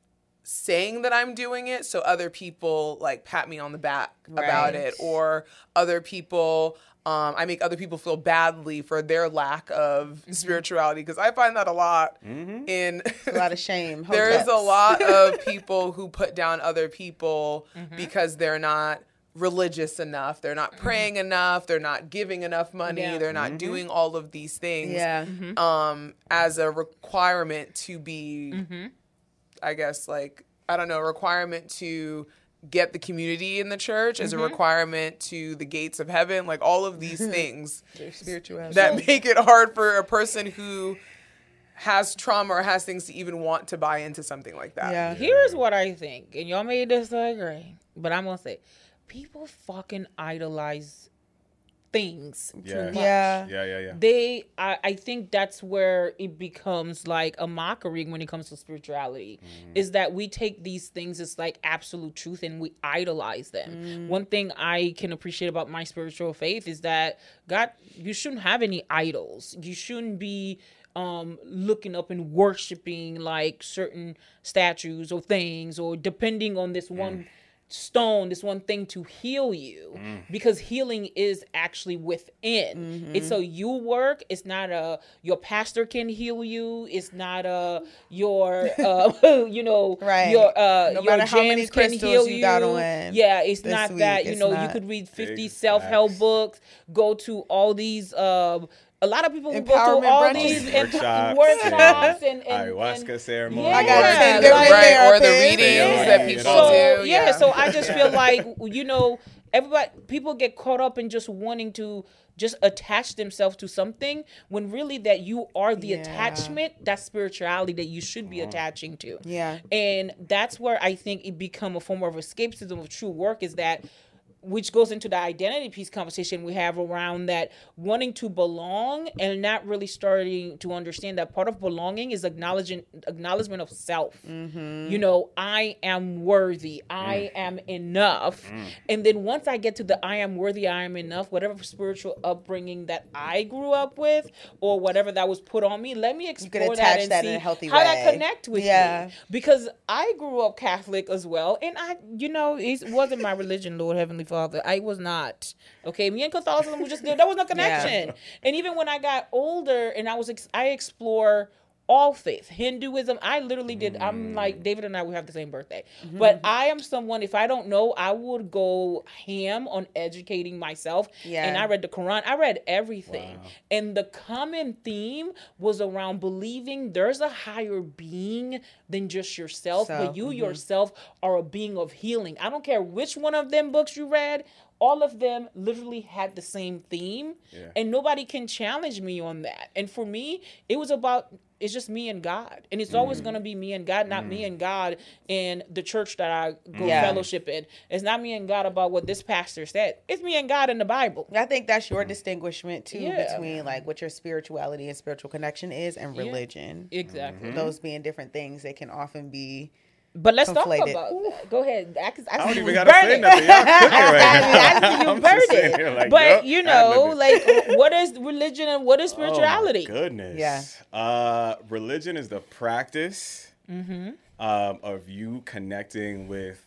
saying that I'm doing it so other people like pat me on the back about Right. it, or other people um, I make other people feel badly for their lack of spirituality, because I find that a lot in a lot of shame. there is a Hoteps. lot of people who put down other people Mm-hmm. because they're not religious enough, they're not praying enough, they're not giving enough money, Yeah. they're not doing all of these things Yeah. um, as a requirement to be, I guess, like, I don't know, a requirement to get the community in the church, as a requirement to the gates of heaven, like all of these things Spirituality. that make it hard for a person who has trauma or has things to even want to buy into something like that. Yeah. Here's what I think, and y'all may disagree, but I'm gonna say, people fucking idolize things Yeah. too much. Yeah. Yeah, yeah, yeah. They, I, I think that's where it becomes like a mockery when it comes to spirituality. Is that we take these things as like absolute truth and we idolize them. One thing I can appreciate about my spiritual faith is that God, you shouldn't have any idols. You shouldn't be um looking up and worshiping like certain statues or things, or depending on this one stone, this one thing to heal you, Mm. because healing is actually within. Mm-hmm. It's a you work. It's not a your pastor can heal you. It's not a your uh, you know Right. your uh No your matter how many jams can crystals heal you you. got on Yeah, it's this not week, that you it's know you not. could read fifty Big self help facts. books, go to all these. Um, a lot of people who go to Empowerment all brunches. these emp- Workshops, workshops and, and, ayahuasca and ceremony. Yeah. I got Yeah. ten Like- different right, or the therapists. readings Yeah. that Yeah. people so do. yeah, Yeah, so I just feel like you know everybody people get caught up in just wanting to just attach themselves to something when really that you are the Yeah. attachment, that spirituality that you should be attaching to. Yeah. And that's where I think it become a form of escapism of true work, is that which goes into the identity piece conversation we have around that wanting to belong and not really starting to understand that part of belonging is acknowledging acknowledgement of self. You know, I am worthy. I am enough. And then once I get to the I am worthy, I am enough, whatever spiritual upbringing that I grew up with or whatever that was put on me, let me explore that attach and that see in a healthy how that way. connect with Yeah. me. Because I grew up Catholic as well, and I, you know, it wasn't my religion, Lord Heavenly Father. I was not. Okay, me and Catholicism was just there was no connection. And even when I got older, and I was, ex- I explore all faith, Hinduism. I literally did. I'm like David and I. We have the same birthday, Mm-hmm. but I am someone. If I don't know, I would go ham on educating myself. Yeah. And I read the Quran. I read everything, Wow. and the common theme was around believing there's a higher being than just yourself, So, but you mhm. yourself are a being of healing. I don't care which one of them books you read. All of them literally had the same theme, Yeah. and nobody can challenge me on that. And for me, it was about, it's just me and God. And it's always going to be me and God, not me and God in the church that I go Yeah. fellowship in. It's not me and God about what this pastor said. It's me and God in the Bible. I think that's your distinguishment too Yeah. between like what your spirituality and spiritual connection is and Yeah. religion. Exactly. Those being different things, they can often be. But let's Conflated. talk about that. Go ahead. I, can- I, I don't see even you gotta say burning. nothing. Y'all cooking right now. I see you I'm just sitting burning. here like, But yup, you know, ad-libbing. like, what is religion and what is spirituality? Oh my goodness. Yeah. Uh, religion is the practice Mm-hmm. um, of you connecting with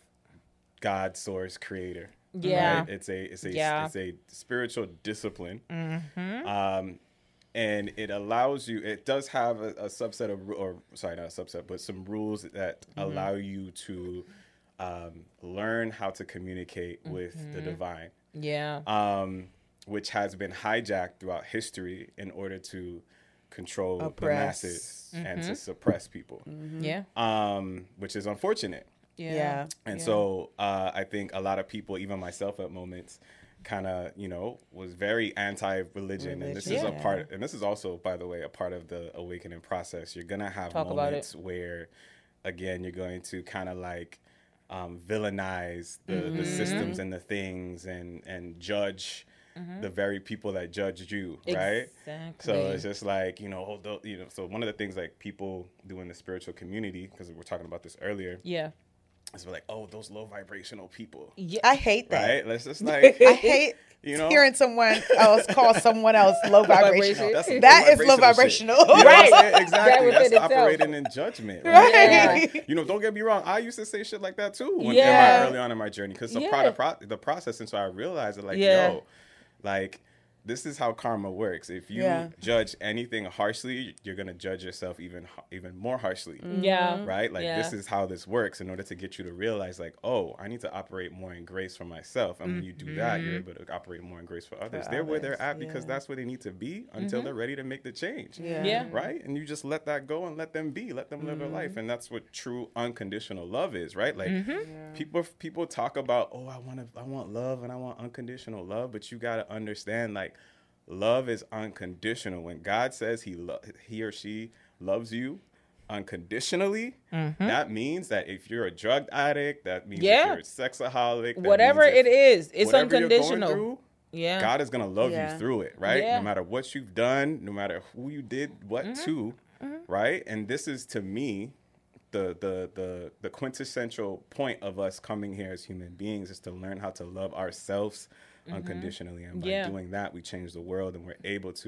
God, source, creator. Yeah. Right? It's a it's a Yeah. it's a spiritual discipline. Mm-hmm. Um, and it allows you. It does have a, a subset of, ru- or sorry, not a subset, but some rules that Mm-hmm. allow you to um, learn how to communicate with the Mm-hmm. divine. Yeah. Um, which has been hijacked throughout history in order to control the Oppress. masses and to suppress people, Yeah. um, which is unfortunate. Yeah. Yeah. And Yeah. so uh, I think a lot of people, even myself at moments, kind of, you know, was very anti-religion. And this is a Religion. part, and this is also, by the way, a part of the awakening process. You're going to have Talk about moments where, again, you're going to kind of like um, villainize the, Mm-hmm. the systems and the things and, and judge the very people that judged you, right? Exactly. So it's just like, you know, oh, tho- you know, so one of the things like people do in the spiritual community, because we were talking about this earlier, Yeah. is like, oh, those low vibrational people, Yeah. I hate that. right? Let's just like, I hate you know, hearing someone else call someone else low vibrational. that's some That low is low vibrational vibrational. shit. You know what I'm Right. saying? Exactly. within That's itself. operating in judgment, right? Right. Like, you know, don't get me wrong. I used to say shit like that too when, Yeah. in my, early on in my journey, because the, Yeah. pro- the, pro- the process, and so I realized that, like, Yeah. yo, like, this is how karma works. If you Yeah. judge anything harshly, you're gonna judge yourself even even more harshly. Yeah. Right? Like, Yeah. this is how this works in order to get you to realize, like, oh, I need to operate more in grace for myself. And when you do that, you're able to operate more in grace for others. they're where they're others, at because yeah. that's where they need to be until they're ready to make the change. Yeah. Yeah. Right? And you just let that go and let them be, let them live their life. And that's what true unconditional love is, right? Like, people people talk about, oh, I want to I want love and I want unconditional love, but you got to understand, like, love is unconditional. When God says he lo- he or she loves you unconditionally, that means that if you're a drug addict, that means Yeah. if you're a sexaholic, that Whatever means it if is, it's whatever you're going unconditional. through, Yeah. God is gonna love Yeah. you through it, right? Yeah. No matter what you've done, no matter who you did what to, right? And this is, to me, the the the the quintessential point of us coming here as human beings is to learn how to love ourselves unconditionally, and by Yeah. doing that, we change the world, and we're able to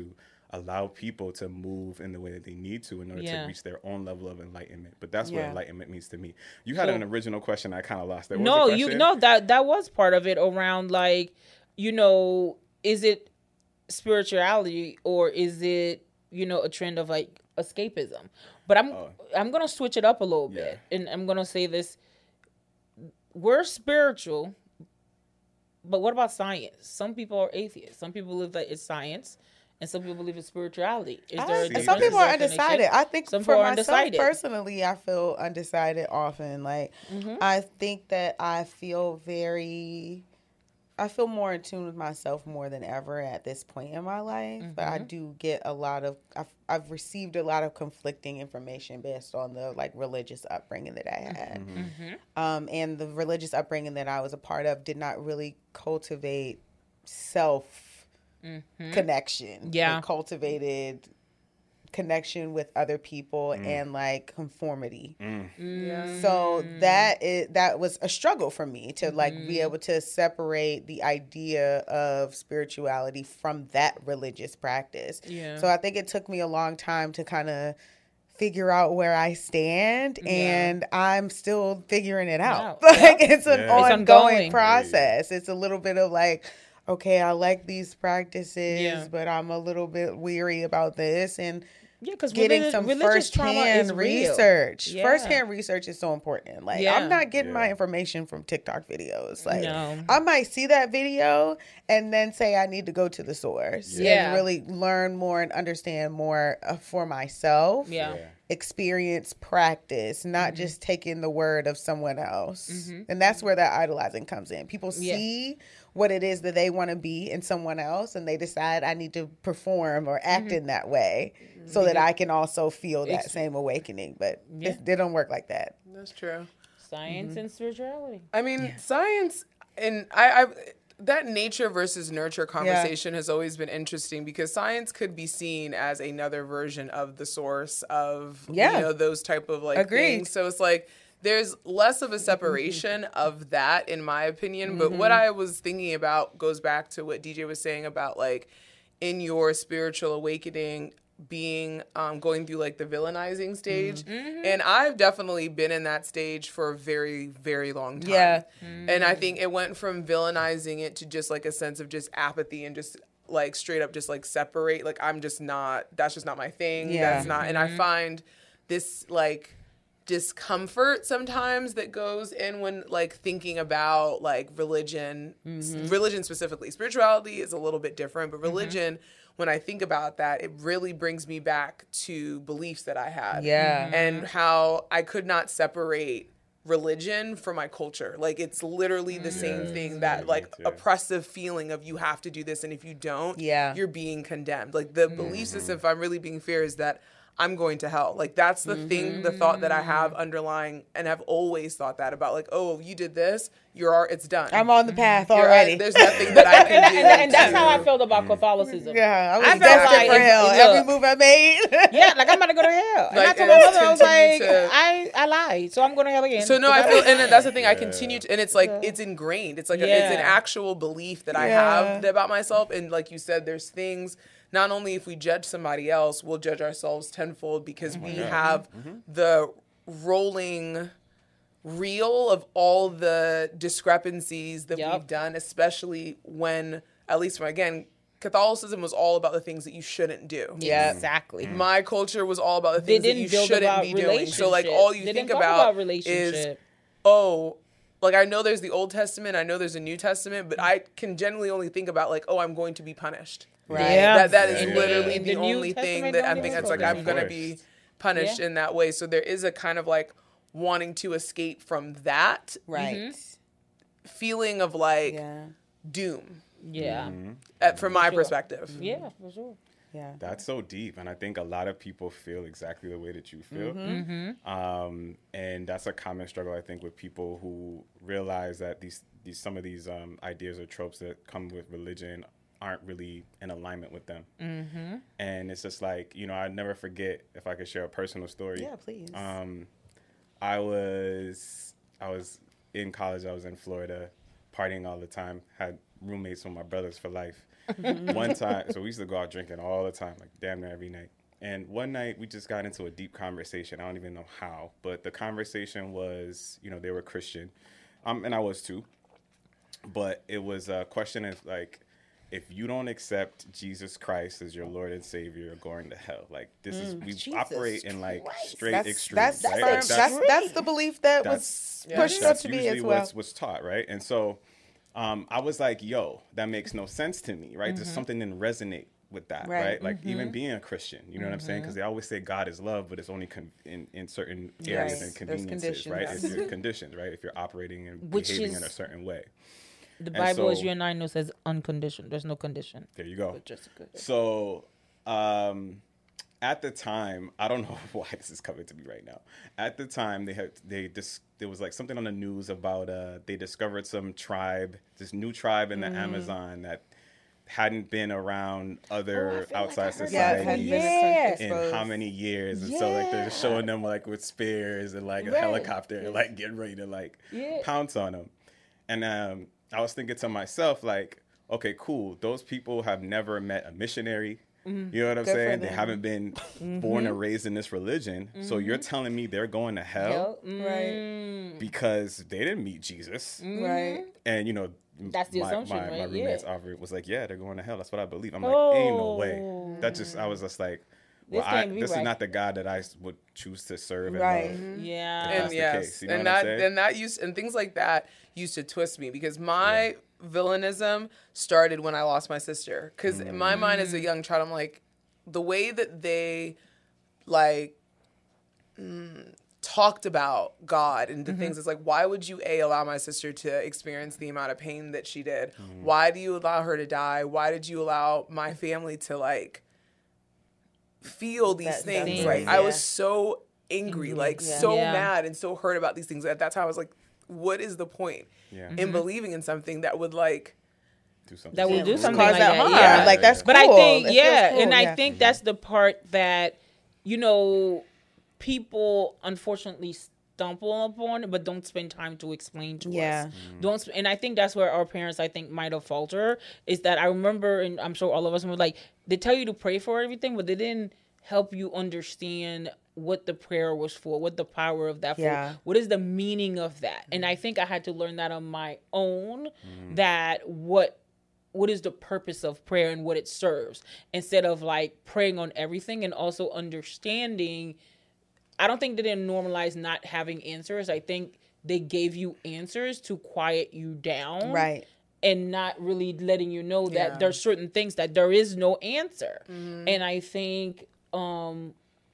allow people to move in the way that they need to in order Yeah. to reach their own level of enlightenment. But that's what Yeah. enlightenment means to me. You had So- an original question. I kind of lost it. What No, was the you question? no that that was part of it around like, you know, is it spirituality or is it, you know, a trend of like escapism? But I'm Oh. I'm gonna switch it up a little Yeah. bit, and I'm gonna say this: we're spiritual, but what about science? Some people are atheists. Some people believe that it's science, and some people believe it's spirituality. Is there a I- difference some people are in definition? undecided. I think Some for people are myself undecided. personally, I feel undecided often. Like Mm-hmm. I think that I feel very, I feel more in tune with myself more than ever at this point in my life. But I Mm-hmm. do get a lot of, I've, I've received a lot of conflicting information based on the like religious upbringing that I had. Mm-hmm. Um, and the religious upbringing that I was a part of did not really cultivate self connection. Yeah. It cultivated connection with other people Mm. and like conformity. Yeah. So that is that was a struggle for me to like Mm-hmm. be able to separate the idea of spirituality from that religious practice. Yeah. So I think it took me a long time to kind of figure out where I stand, and I'm still figuring it out. Out. Like it's an Yeah. It's ongoing ongoing. process. It's a little bit of like, okay, I like these practices, Yeah. but I'm a little bit weary about this, and Yeah, because getting religious, some religious trauma is firsthand real. research. Yeah. Firsthand research is so important. Like Yeah. I'm not getting my Yeah. information from TikTok videos. Like No. I might see that video and then say I need to go to the source Yeah. and really learn more and understand more uh, for myself. Yeah. Yeah. Experience, practice, not Mm-hmm. just taking the word of someone else. And that's where that idolizing comes in. People Yeah. see what it is that they want to be in someone else, and they decide I need to perform or act Mm-hmm. in that way so that I can also feel that Ex- same awakening. But Yeah. it, they don't work like that. That's true. Science Mm-hmm. and spirituality. I mean, science and I, I that nature versus nurture conversation has always been interesting because science could be seen as another version of the source of Yeah. you know those type of like Agreed. things. So it's like there's less of a separation of that in my opinion. But what I was thinking about goes back to what D J was saying about like in your spiritual awakening being um, going through like the villainizing stage. And I've definitely been in that stage for a very, very long time. Yeah. And I think it went from villainizing it to just like a sense of just apathy and just like straight up just like separate. Like I'm just not, that's just not my thing. Yeah. That's not, and I find this like discomfort sometimes that goes in when like thinking about like religion, s- religion specifically. Spirituality is a little bit different, but religion, when I think about that, it really brings me back to beliefs that I had. Yeah. And how I could not separate religion from my culture. Like it's literally the same thing, that like Yeah. oppressive feeling of you have to do this, and if you don't, Yeah. you're being condemned. Like the belief system, if I'm really being fair, is that I'm going to hell. Like that's the thing, the thought that I have underlying, and have always thought that about like, oh, you did this, you're al- it's done. I'm on the path You're already. right. There's nothing that I can do. and, and that's how I to- felt about Catholicism. yeah, I was I felt destined like for hell. look, Every move I made. Yeah, like I'm about to go to hell. And I Like, told and my it's mother, I was like, continued to- I, I lied, so I'm going to hell again. So no, I feel, and that's the thing. I continue to, and it's like it's ingrained. It's like a, it's an Yeah. actual belief that I Yeah. have about myself. And like you said, there's things. Not only if we judge somebody else, we'll judge ourselves tenfold because we have the rolling reel of all the discrepancies that Yep. we've done, especially when, at least when, again, Catholicism was all about the things that you shouldn't do. Yeah. Exactly. My culture was all about the They things that didn't you build shouldn't about be doing. So like relationship. all you They think didn't talk about, about is, relationship. oh, like I know there's the Old Testament, I know there's a New Testament, but I can generally only think about like, oh, I'm going to be punished. Right. Yeah. That that is Yeah. literally In the, the New only thing Testament, that don't I even think it's talk like about I'm it. gonna Of be course. punished Yeah. in that way. So there is a kind of like wanting to escape from that Right. feeling of like Yeah. doom, Yeah. uh, from my sure. perspective. Yeah, for sure. Yeah. That's so deep, and I think a lot of people feel exactly the way that you feel. Mm-hmm. Um, and that's a common struggle, I think, with people who realize that these, these some of these um, ideas or tropes that come with religion aren't really in alignment with them. Mm-hmm. And it's just like, you know, I'd never forget, if I could share a personal story. Yeah, please. Um, I was I was in college. I was in Florida, partying all the time. Had roommates with my brothers for life. One time, so we used to go out drinking all the time, like damn near every night. And one night we just got into a deep conversation. I don't even know how, but the conversation was, you know, they were Christian, um, and I was too. But it was a question of like, if you don't accept Jesus Christ as your Lord and Savior, you're going to hell. Like this mm, is we Jesus operate in like straight that's, extremes. That's, right? firm, like, that's, that's that's the belief that that's, was yeah, pushed that's up to me usually as well. what's, what's taught, right? And so um, I was like, "Yo, that makes no sense to me, right? Mm-hmm. There's something didn't resonate with that, right? right? Like mm-hmm. even being a Christian, you know mm-hmm. what I'm saying? Because they always say God is love, but it's only con- in in certain areas yes. and conveniences, right? If you're conditions, right? If you're operating and Which behaving is, in a certain way. The Bible, so, as you and I know, says unconditioned. There's no condition. There you go. But just good. So, um, at the time, I don't know why this is coming to me right now. At the time, they had they dis- there was like something on the news about uh, they discovered some tribe, this new tribe in the mm. Amazon that hadn't been around other oh, outside like society yeah, in how many years, and yeah. so like they're just showing them like with spears and like a right. helicopter and like getting ready to like yeah. pounce on them. And um, I was thinking to myself, like, okay, cool. Those people have never met a missionary. Mm-hmm. You know what I'm Good saying? They haven't been mm-hmm. born and raised in this religion. Mm-hmm. So you're telling me they're going to hell? Yep. Right. Because they didn't meet Jesus. Mm-hmm. Right. And, you know, that's the my, assumption, my, right? my roommate's yeah. offer was like, yeah, they're going to hell. That's what I believe. I'm oh. like, ain't no way. That just, I was just like, well, this, I, this right. is not the God that I would choose to serve. Right. And love. Yeah. And yes, you know and that and that used and things like that used to twist me because my yeah. villainism started when I lost my sister. Because mm. in my mind as a young child, I'm like, the way that they like mm, talked about God and the mm-hmm. things, it's like, why would you a allow my sister to experience the amount of pain that she did? Mm. Why do you allow her to die? Why did you allow my family to like feel these that, things? Like yeah. I was so angry, mm-hmm. like yeah. so yeah. mad and so hurt about these things. At that time, I was like, what is the point yeah. in mm-hmm. believing in something that would like do something that will do something cause like that that? Harm. Yeah. Like that's but cool. I think it yeah, cool. and yeah. I think that's the part that you know people unfortunately stumble upon, but don't spend time to explain to yeah. us. Mm. Don't, sp- and I think that's where our parents, I think, might have faltered. Is that I remember, and I'm sure all of us were like, they tell you to pray for everything, but they didn't help you understand what the prayer was for, what the power of that yeah. for, what is the meaning of that. And I think I had to learn that on my own, mm. that what what is the purpose of prayer and what it serves, instead of like praying on everything, and also understanding. I don't think they didn't normalize not having answers. I think they gave you answers to quiet you down. Right. And not really letting you know that yeah. there's certain things that there is no answer. Mm-hmm. And I think um,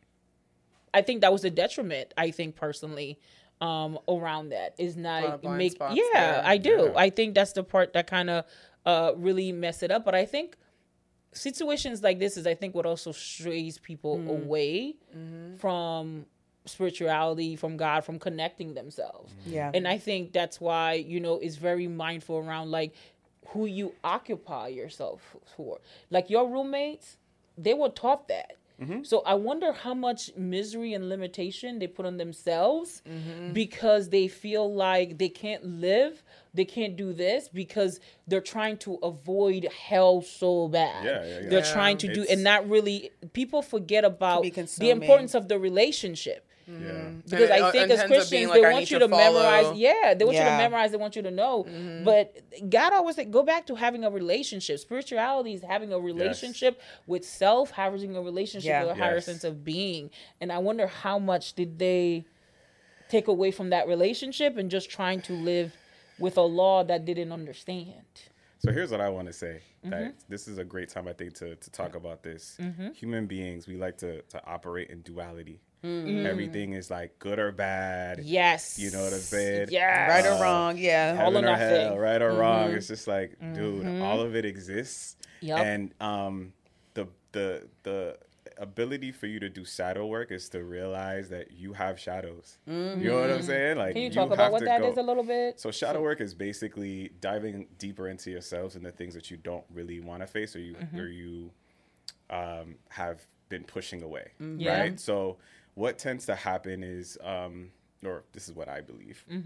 I think that was a detriment, I think personally, um, around that. Is not make yeah, there. I do. Yeah. I think that's the part that kind of uh, really mess it up. But I think situations like this is I think what also strays people mm. away mm-hmm. from spirituality, from God, from connecting themselves. Yeah. And I think that's why, you know, it's very mindful around like who you occupy yourself for. Like your roommates, they were taught that. Mm-hmm. So I wonder how much misery and limitation they put on themselves mm-hmm. because they feel like they can't live, they can't do this because they're trying to avoid hell so bad. Yeah, yeah, yeah. They're yeah. trying to it's, do, and not really, people forget about the importance of the relationship. Yeah. Because and I it, think it as Christians, like, they want you to, to memorize. Yeah, they want yeah. you to memorize. They want you to know. Mm-hmm. But God always said, go back to having a relationship. Spirituality is having a relationship yes. with self, having a relationship yeah. with a higher yes. sense of being. And I wonder how much did they take away from that relationship and just trying to live with a law that didn't understand. So here's what I want to say. That mm-hmm. this is a great time, I think, to, to talk about this. Mm-hmm. Human beings, we like to, to operate in duality. Mm-hmm. Everything is like good or bad. Yes. You know what I'm saying? Yeah. Right or wrong. Yeah. All or nothing. hell, right or mm-hmm. wrong. It's just like, mm-hmm. dude, all of it exists. Yep. And um, the the the ability for you to do shadow work is to realize that you have shadows. Mm-hmm. You know what I'm saying? Like, can you talk you about what that go. is a little bit? So shadow work is basically diving deeper into yourselves and the things that you don't really want to face, or you mm-hmm. or you um, have been pushing away. Mm-hmm. Right. Yeah. So what tends to happen is, um, or this is what I believe. Mm-hmm.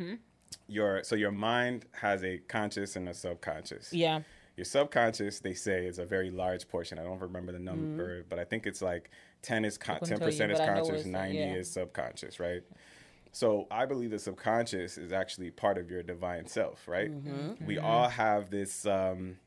your so your mind has a conscious and a subconscious. Yeah. Your subconscious, they say, is a very large portion. I don't remember the number, mm-hmm. but I think it's like ten is con- ten percent is conscious, ninety yeah. is subconscious, right? So I believe the subconscious is actually part of your divine self, right? Mm-hmm. We mm-hmm. all have this, um,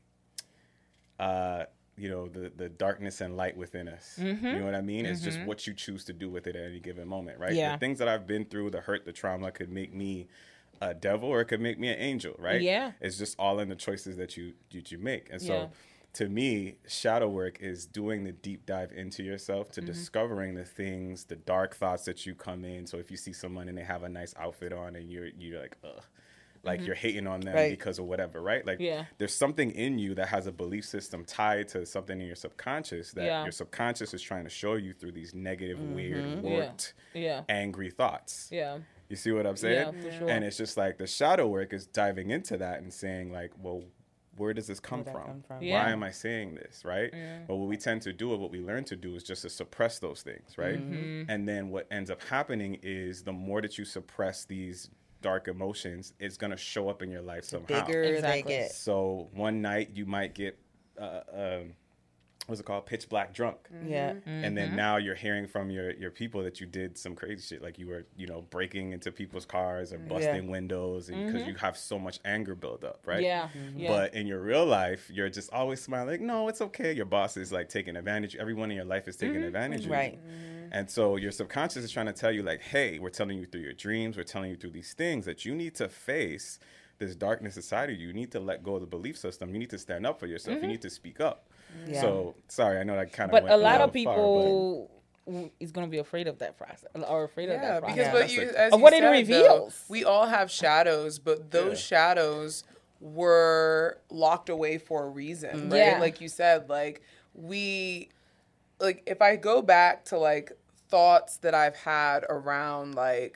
uh, you know, the the darkness and light within us. Mm-hmm. You know what I mean? Mm-hmm. It's just what you choose to do with it at any given moment, right? Yeah. The things that I've been through, the hurt, the trauma, could make me a devil or it could make me an angel, right? Yeah. It's just all in the choices that you that you make. And so yeah. to me, shadow work is doing the deep dive into yourself to mm-hmm. discovering the things, the dark thoughts that you come in. So if you see someone and they have a nice outfit on and you're you're like, ugh, like mm-hmm. you're hating on them right. because of whatever, right? Like yeah. there's something in you that has a belief system tied to something in your subconscious that yeah. your subconscious is trying to show you through these negative, mm-hmm. weird, warped, yeah. Yeah. angry thoughts. Yeah. You see what I'm saying? Yeah, for sure. And it's just like the shadow work is diving into that and saying like, well, where does this come from? come from? Yeah. Why am I saying this, right? Yeah. But what we tend to do, or what we learn to do, is just to suppress those things, right? Mm-hmm. And then what ends up happening is the more that you suppress these dark emotions, it's going to show up in your life the somehow. Bigger exactly. they get. So one night you might get, uh, um, what's it called? Pitch black drunk. Mm-hmm. Yeah. Mm-hmm. And then now you're hearing from your, your people that you did some crazy shit. Like you were, you know, breaking into people's cars or busting yeah. windows because mm-hmm. you have so much anger build up, right? Yeah. Mm-hmm. yeah. But in your real life, you're just always smiling like, no, it's okay. Your boss is like taking advantage. Everyone in your life is taking mm-hmm. advantage of right. you. And so your subconscious is trying to tell you like, hey, we're telling you through your dreams. We're telling you through these things that you need to face this darkness inside of you. You need to let go of the belief system. You need to stand up for yourself. Mm-hmm. You need to speak up. Yeah. So, sorry, I know that kind of But went a lot a of people far, is going to be afraid of that process or afraid yeah, of that process. Because yeah, what, you, a, as of you what said, it reveals. Though, we all have shadows, but those yeah. shadows were locked away for a reason, right? Yeah. Like you said, like we, like if I go back to like thoughts that I've had around like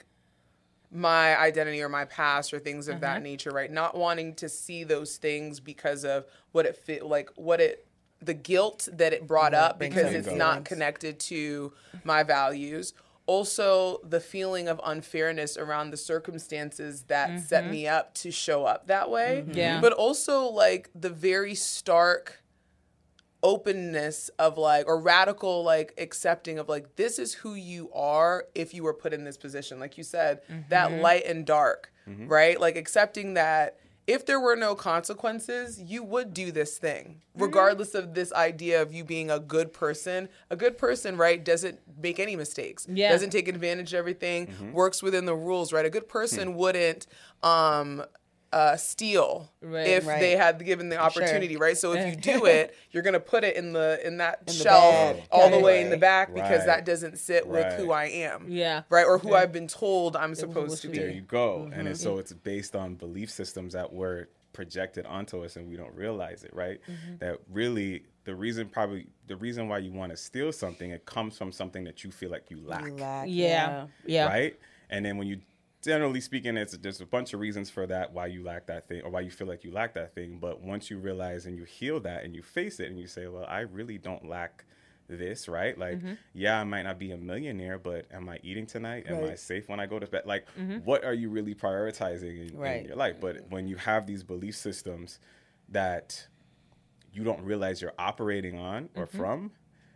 my identity or my past or things of mm-hmm. that nature, right? Not wanting to see those things because of what it fit, like what it, the guilt that it brought mm-hmm. up because it's feelings. Not connected to my values. Also, the feeling of unfairness around the circumstances that mm-hmm. set me up to show up that way. Mm-hmm. Yeah. But also like the very stark openness of like, or radical like accepting of like, this is who you are if you were put in this position. Like you said, mm-hmm. that light and dark, mm-hmm. right? Like accepting that if there were no consequences, you would do this thing, regardless mm-hmm. of this idea of you being a good person. A good person, right, doesn't make any mistakes, yeah. doesn't take advantage of everything, mm-hmm. works within the rules, right? A good person mm-hmm. wouldn't um, uh, steal right, if right. they had given the opportunity, sure. right? So if you do it, you're going to put it in the in that in shelf all the way in the back right. because that doesn't sit right. with who I am, yeah, right? Or who yeah. I've been told I'm supposed to be. There you go. Mm-hmm. And it's, so it's based on belief systems that were projected onto us and we don't realize it, right? Mm-hmm. That really the reason probably the reason why you want to steal something, it comes from something that you feel like you lack. You lack yeah. yeah. Right? And then when you generally speaking, it's, there's a bunch of reasons for that, why you lack that thing or why you feel like you lack that thing. But once you realize and you heal that and you face it and you say, well, I really don't lack this, right? Like, mm-hmm. yeah, I might not be a millionaire, but am I eating tonight? Am right. I safe when I go to bed? Like, mm-hmm. what are you really prioritizing in, right. in your life? But when you have these belief systems that you don't realize you're operating on or mm-hmm. from,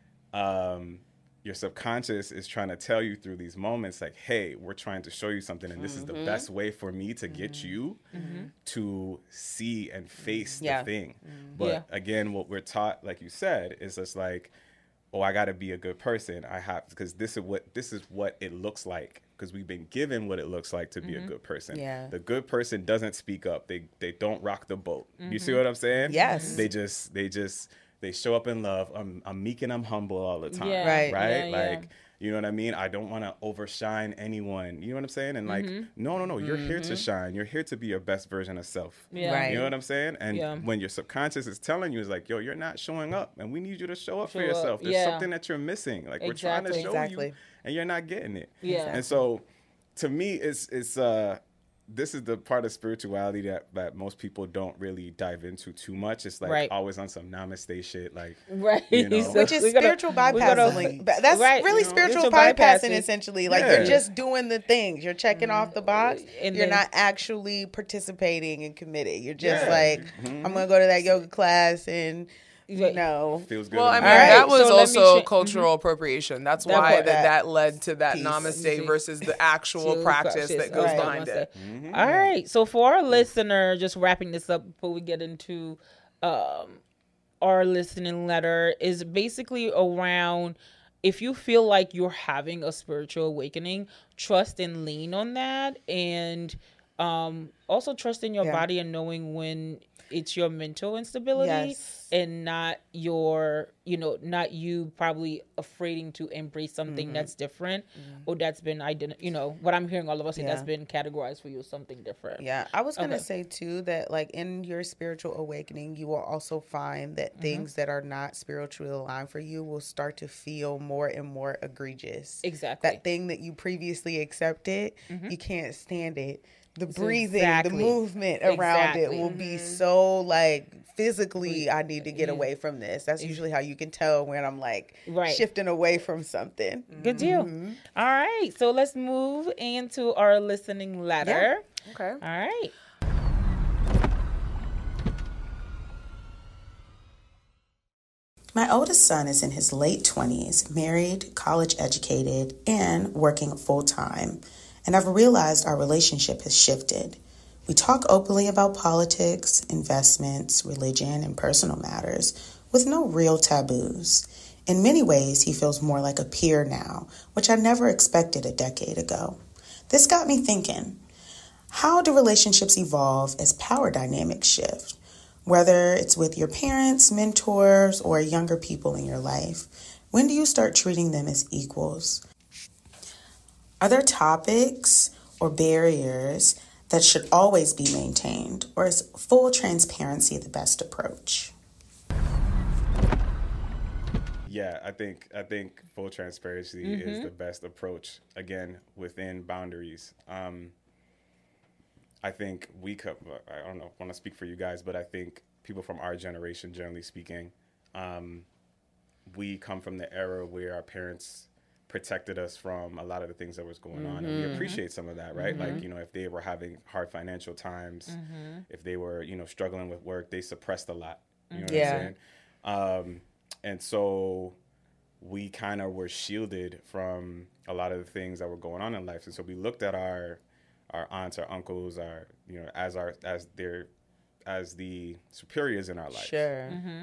um, your subconscious is trying to tell you through these moments like, hey, we're trying to show you something and this mm-hmm. is the best way for me to get mm-hmm. you mm-hmm. to see and face yeah. the thing. Mm-hmm. But yeah. again, what we're taught, like you said, is just like, oh, I got to be a good person. I have, because this is what this is what it looks like, because we've been given what it looks like to be mm-hmm. a good person. Yeah. The good person doesn't speak up. They they don't rock the boat. Mm-hmm. You see what I'm saying? Yes. They just they just they show up in love. I'm I'm meek and I'm humble all the time. Yeah. Right. Right? Yeah, like, yeah. you know what I mean? I don't want to overshine anyone. You know what I'm saying? And like, mm-hmm. no, no, no. You're mm-hmm. here to shine. You're here to be your best version of self. Yeah. Right. You know what I'm saying? And yeah. when your subconscious is telling you, it's like, yo, you're not showing up, and we need you to show up show for yourself. up. There's Yeah. something that you're missing. Like Exactly. we're trying to show Exactly. you, and you're not getting it. Yeah. And so, to me, it's it's uh, this is the part of spirituality that, that most people don't really dive into too much. It's like Right. always on some namaste shit, like Right. you know. So Which is we gotta- spiritual we gotta- bypassing. Ba- That's Right, really you know, spiritual spiritual bypassing, bypassing. essentially. Like Yeah. you're just doing the things. You're checking off the box. And you're then- not actually participating and committed. You're just Yeah. like, Mhm. I'm gonna go to that yoga class and you Right. know. Feels good. Well, in I the mean, All right, that was so let me also cha- cultural appropriation. That's That why part- that, that that led to that piece. namaste versus the actual To practice that goes Right. behind Namaste. it. Mm-hmm. All right. So for our listener, just wrapping this up before we get into um, our listening letter, is basically around if you feel like you're having a spiritual awakening, trust and lean on that, and um, also trust in your Yeah. body and knowing when it's your mental instability Yes. and not your, you know, not you probably afraiding to embrace something Mm-hmm. that's different or that's been ident- you know, what I'm hearing all of us say, that's Yeah. been categorized for you as something different. Yeah, I was gonna Okay. say too that like in your spiritual awakening, you will also find that Mm-hmm. things that are not spiritually aligned for you will start to feel more and more egregious. Exactly. That thing that you previously accepted, Mhm. you can't stand it. The It's breathing, exactly- the movement around exactly. it will be so like physically, I need to get Yeah. away from this. That's usually how you can tell when I'm like Right. shifting away from something. Good deal. Mhm. All right. So let's move into our listening letter. Okay. All right. My oldest son is in his late twenties, married, college educated, and working full time. And I've realized our relationship has shifted. We talk openly about politics, investments, religion, and personal matters with no real taboos. In many ways, he feels more like a peer now, which I never expected a decade ago. This got me thinking, how do relationships evolve as power dynamics shift? Whether it's with your parents, mentors, or younger people in your life, when do you start treating them as equals? Are there topics or barriers that should always be maintained, or is full transparency the best approach? Yeah, I think I think full transparency Mm-hmm. is the best approach. Again, within boundaries. Um, I think we could. I don't know. Want to speak for you guys, but I think people from our generation, generally speaking, um, we come from the era where our parents protected us from a lot of the things that was going on, and we appreciate some of that, right? Like, you know, if they were having hard financial times, if they were, you know, struggling with work, they suppressed a lot. You know what Yeah. I'm saying? Um, and so we kind of were shielded from a lot of the things that were going on in life, and so we looked at our our aunts, our uncles, our, you know, as our as their as the superiors in our life. Sure.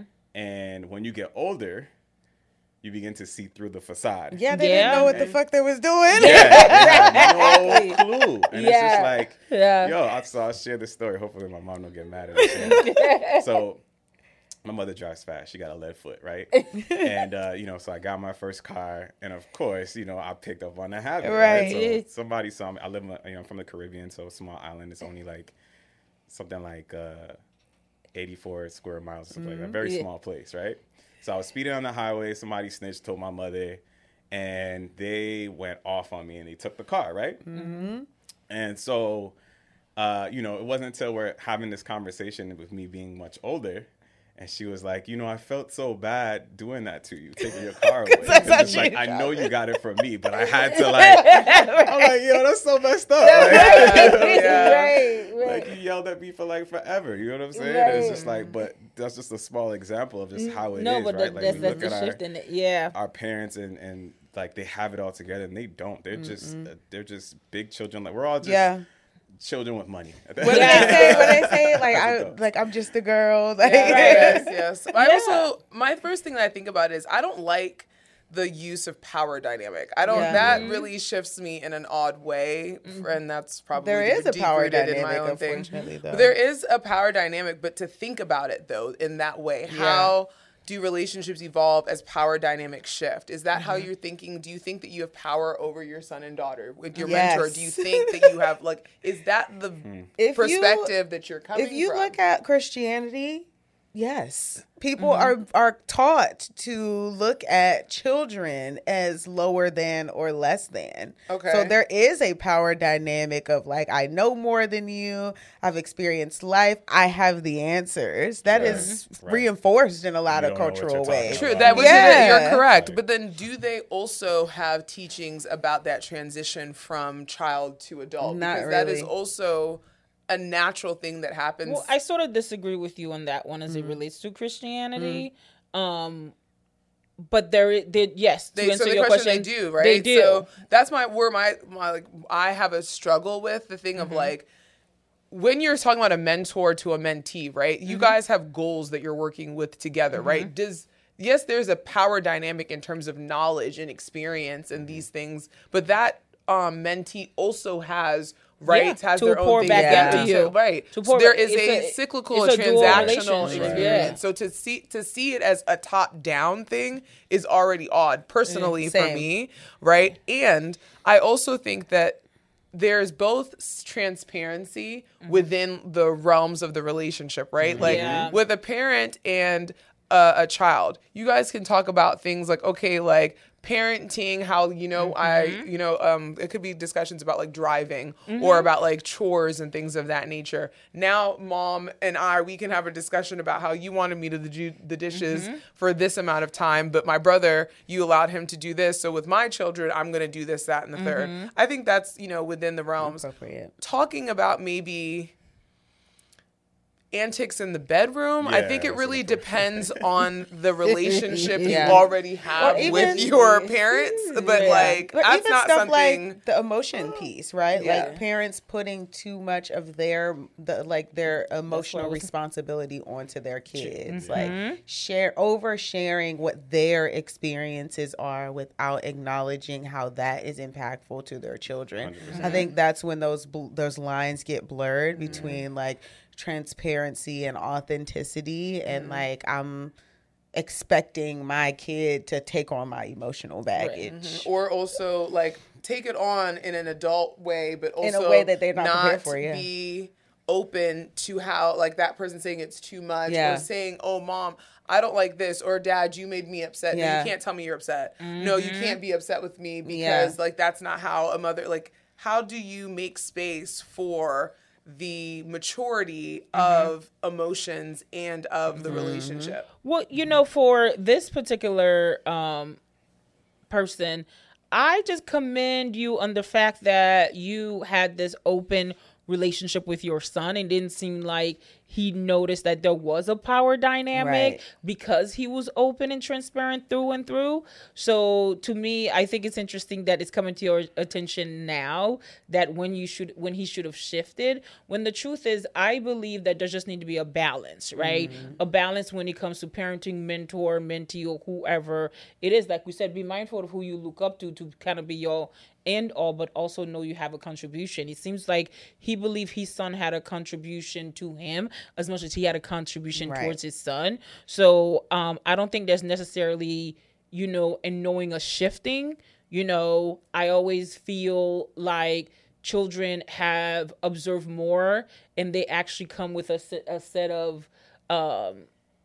And when you get older, you begin to see through the facade. Yeah, they Yeah. didn't know what the fuck they was doing. Yeah, they had no clue. And it's Yeah. just like, Yeah. yo, I, so I'll share this story. Hopefully my mom don't get mad at me. So my mother drives fast. She got a lead foot, right? And, uh, you know, so I got my first car. And, of course, you know, I picked up on the habit. Right. Right. So somebody saw me. I live, in a, you know, I'm from the Caribbean, so a small island. It's only like something like uh, eighty-four square miles or something like that. Very Yeah. small place, right? So I was speeding on the highway. Somebody snitched, told my mother, and they went off on me and they took the car, right? Mm-hmm. And so, uh, you know, it wasn't until we're having this conversation with me being much older, and she was like, you know, I felt so bad doing that to you, taking your car away. that's how It's she like, I felt. know you got it from me, but I had to like, I'm like, yo, that's so messed up. Like, Yeah. Right, right. like, you yelled at me for like forever. You know what I'm saying? And it's just Right. like, but that's just a small example of just how it is, no, but right? that, Like that's, we that's look the at our, shift in it. Yeah. our parents and, and like they have it all together and they don't. They're just uh, they're just big children. Like we're all just Yeah. children with money. When they say, when they say like That's I what it like I'm just a girl. Like, yes, yes. I Yeah. also, my first thing that I think about is I don't like the use of power dynamic. I don't. Yeah. That really shifts me in an odd way, and that's probably There is a power deep-rooted in my dynamic, own thing. unfortunately, though. But there is a power dynamic, but to think about it though in that way, how do relationships evolve as power dynamics shift? Is that how you're thinking? Do you think that you have power over your son and daughter with your Yes. mentor? Do you think that you have like? Is that the If you- perspective that you're coming If you from? look at Christianity, Yes. People mm-hmm. are are taught to look at children as lower than or less than. Okay. So there is a power dynamic of like, I know more than you. I've experienced life. I have the answers. That right. is right. reinforced in a lot you of cultural ways. True. That was yeah. You're correct. But then do they also have teachings about that transition from child to adult? Not because really. that is also a natural thing that happens. Well, I sort of disagree with you on that one as mm-hmm. it relates to Christianity. Mm-hmm. Um, but there, there yes, to they, answer so the your question, question, they do, right? They do. So that's my where my my like I have a struggle with the thing mm-hmm. of like when you're talking about a mentor to a mentee, right? You mm-hmm. guys have goals that you're working with together, mm-hmm. right? Does yes, there's a power dynamic in terms of knowledge and experience and these things, but that um, mentee also has rights, yeah, has to their pour own thing. back Yeah. into you. So, right. To So there back, is a, a cyclical it's and a dual transactional relationship. experience. Yeah. So to see to see it as a top down thing is already odd, personally Mm, for me, right? And I also think that there's both transparency mm-hmm. within the realms of the relationship, right? Like yeah. with a parent and uh, a child, you guys can talk about things like, okay, like parenting, how, you know, mm-hmm. I, you know, um, it could be discussions about like driving mm-hmm. or about like chores and things of that nature. Now, mom and I, we can have a discussion about how you wanted me to do the dishes mm-hmm. for this amount of time, but my brother, you allowed him to do this. So with my children, I'm going to do this, that, and the mm-hmm. third. I think that's, you know, within the realms. Appropriate. Talking about maybe antics in the bedroom. Yeah, I think it really depends on the relationship yeah. you already have even, with your parents. But yeah. like, but that's even not stuff something. like the emotion piece, right? Yeah. Like parents putting too much of their the like their emotional responsibility onto their kids, mm-hmm. like share oversharing what their experiences are without acknowledging how that is impactful to their children. one hundred percent. I think that's when those bl- those lines get blurred mm-hmm. between like transparency and authenticity and mm-hmm. like I'm expecting my kid to take on my emotional baggage right. mm-hmm. or also like take it on in an adult way, but also in a way that they're not, not prepared for, yeah. be open to how like that person saying it's too much yeah. or saying, oh mom, I don't like this, or dad, you made me upset. Yeah. No, you can't tell me you're upset. Mm-hmm. No, you can't be upset with me because yeah. like that's not how a mother, like how do you make space for the maturity mm-hmm. of emotions and of the mm-hmm. relationship? Well, you know, for this particular um, person, I just commend you on the fact that you had this open relationship with your son and didn't seem like he noticed that there was a power dynamic right. because he was open and transparent through and through. So to me, I think it's interesting that it's coming to your attention now that when you should, when he should have shifted, when the truth is, I believe that there just need to be a balance, right? Mm-hmm. A balance when it comes to parenting, mentor, mentee, or whoever it is. Like we said, be mindful of who you look up to, to kind of be your end all, but also know you have a contribution. It seems like he believed his son had a contribution to him as much as he had a contribution right. towards his son. So um, I don't think there's necessarily, you know, in knowing a shifting, you know, I always feel like children have observed more and they actually come with a, a set of, um,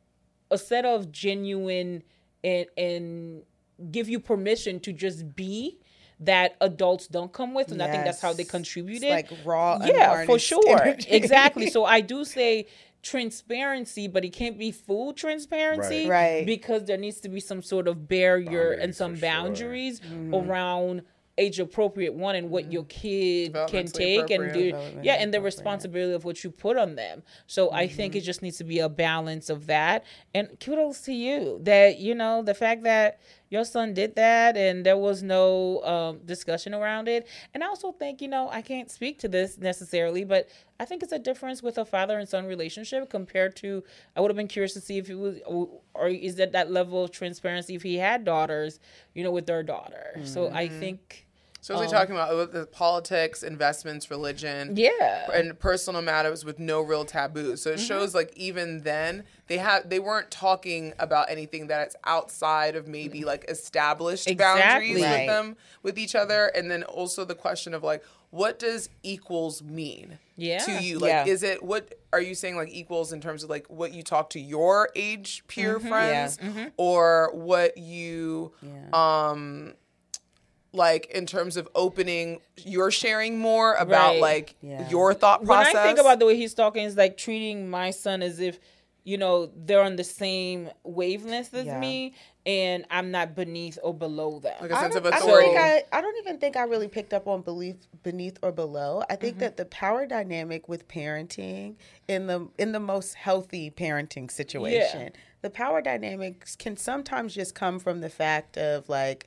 a set of genuine and, and give you permission to just be that adults don't come with, and yes. I think that's how they contributed. It's like raw, yeah, for sure, energy. Exactly. So I do say transparency, but it can't be full transparency, right? right. Because there needs to be some sort of barrier Boundaries, and some boundaries sure. mm-hmm. around age appropriate one and what your kid can take and do, yeah, and the responsibility of what you put on them. So mm-hmm. I think it just needs to be a balance of that. And kudos to you that, you know, the fact that your son did that and there was no um, discussion around it. And I also think, you know, I can't speak to this necessarily, but I think it's a difference with a father and son relationship compared to, I would have been curious to see if it was, or is that that level of transparency if he had daughters, you know, with their daughter. Mm-hmm. So I think... So we're um, talking about the politics, investments, religion, yeah, and personal matters with no real taboos. So it mm-hmm. shows like even then they have they weren't talking about anything that's outside of maybe like established exactly. boundaries right. with them with each other. And then also the question of like, what does equals mean Yeah. to you? Like, Yeah. is it, what are you saying, like, equals in terms of, like, what you talk to your age peer Mm-hmm. friends, or what you, Yeah. um, like, in terms of opening, you're sharing more about, Right. like, Yeah. your thought process? When I think about the way he's talking, it's like treating my son as if, you know, they're on the same wavelength as Yeah. me, and I'm not beneath or below them. Like a I sense of don't, I don't authority. think I, I don't even think I really picked up on belief beneath or below. I think that the power dynamic with parenting in the in the most healthy parenting situation, the power dynamics can sometimes just come from the fact of like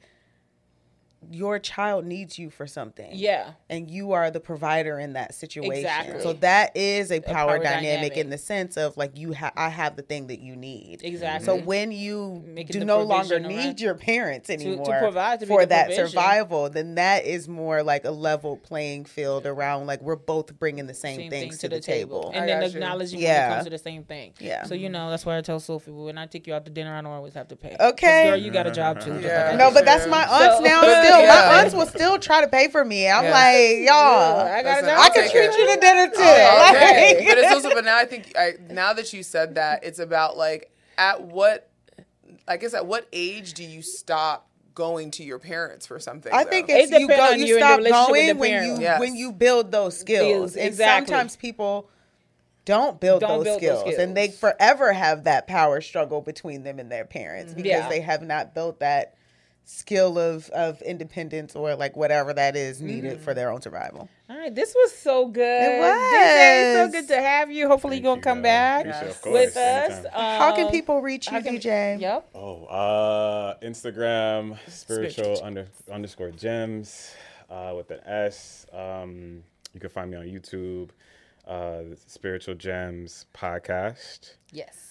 your child needs you for something. Yeah. And you are the provider in that situation. Exactly. So that is a power, power dynamic, dynamic. in the sense of like you ha- I have the thing that you need. Exactly. So when you Making do the no longer provision need around- your parents anymore provide, to be for the that provision. survival, then that is more like a level playing field around like we're both bringing the same, Same things thing to the table. and I then got you. acknowledging when Yeah. it comes to the same thing. Yeah. So you know that's why I tell Sophie when I take you out to dinner, I don't always have to pay. Okay. 'Cause, girl, you got a job too. just Yeah. like I No, do. but that's my aunts So- now. Still, Yeah. my aunts will still try to pay for me. I'm Yeah. like, y'all, I got a Listen, job. I I'll can take treat it. you to dinner too. Oh, okay. Like- But it's also, but now I think, I, now that you said that, it's about like, at what, I guess, at what age do you stop going to your parents for something? I though? think It it's you depends go, on you you and the stop relationship with going the when you parent. Yes. when you build those skills, Skills, and exactly. sometimes people don't build, Don't those, build those skills, and they skills. forever have that power struggle between them and their parents because Yeah. they have not built that skill of of independence or like whatever that is needed for their own survival. All right, this was so good. It D J, so was. good to have you. Hopefully, Thank you're gonna you, come guys. back Appreciate it, of with course, us. anytime. How can Um, people reach how you, can- D J? Yep. Oh, uh, Instagram, spiritual Spiritual. under underscore gems, uh, with an S. Um, you can find me on YouTube, uh, the Spiritual Gems podcast. Yes.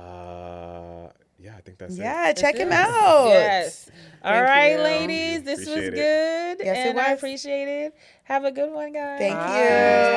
Uh, yeah, I think that's it. Yeah, check him it. out. Yes. All Thank right, you. ladies. This was Appreciate it. good. Yes, it and I was. appreciate it. Have a good one, guys. Thank Bye. you.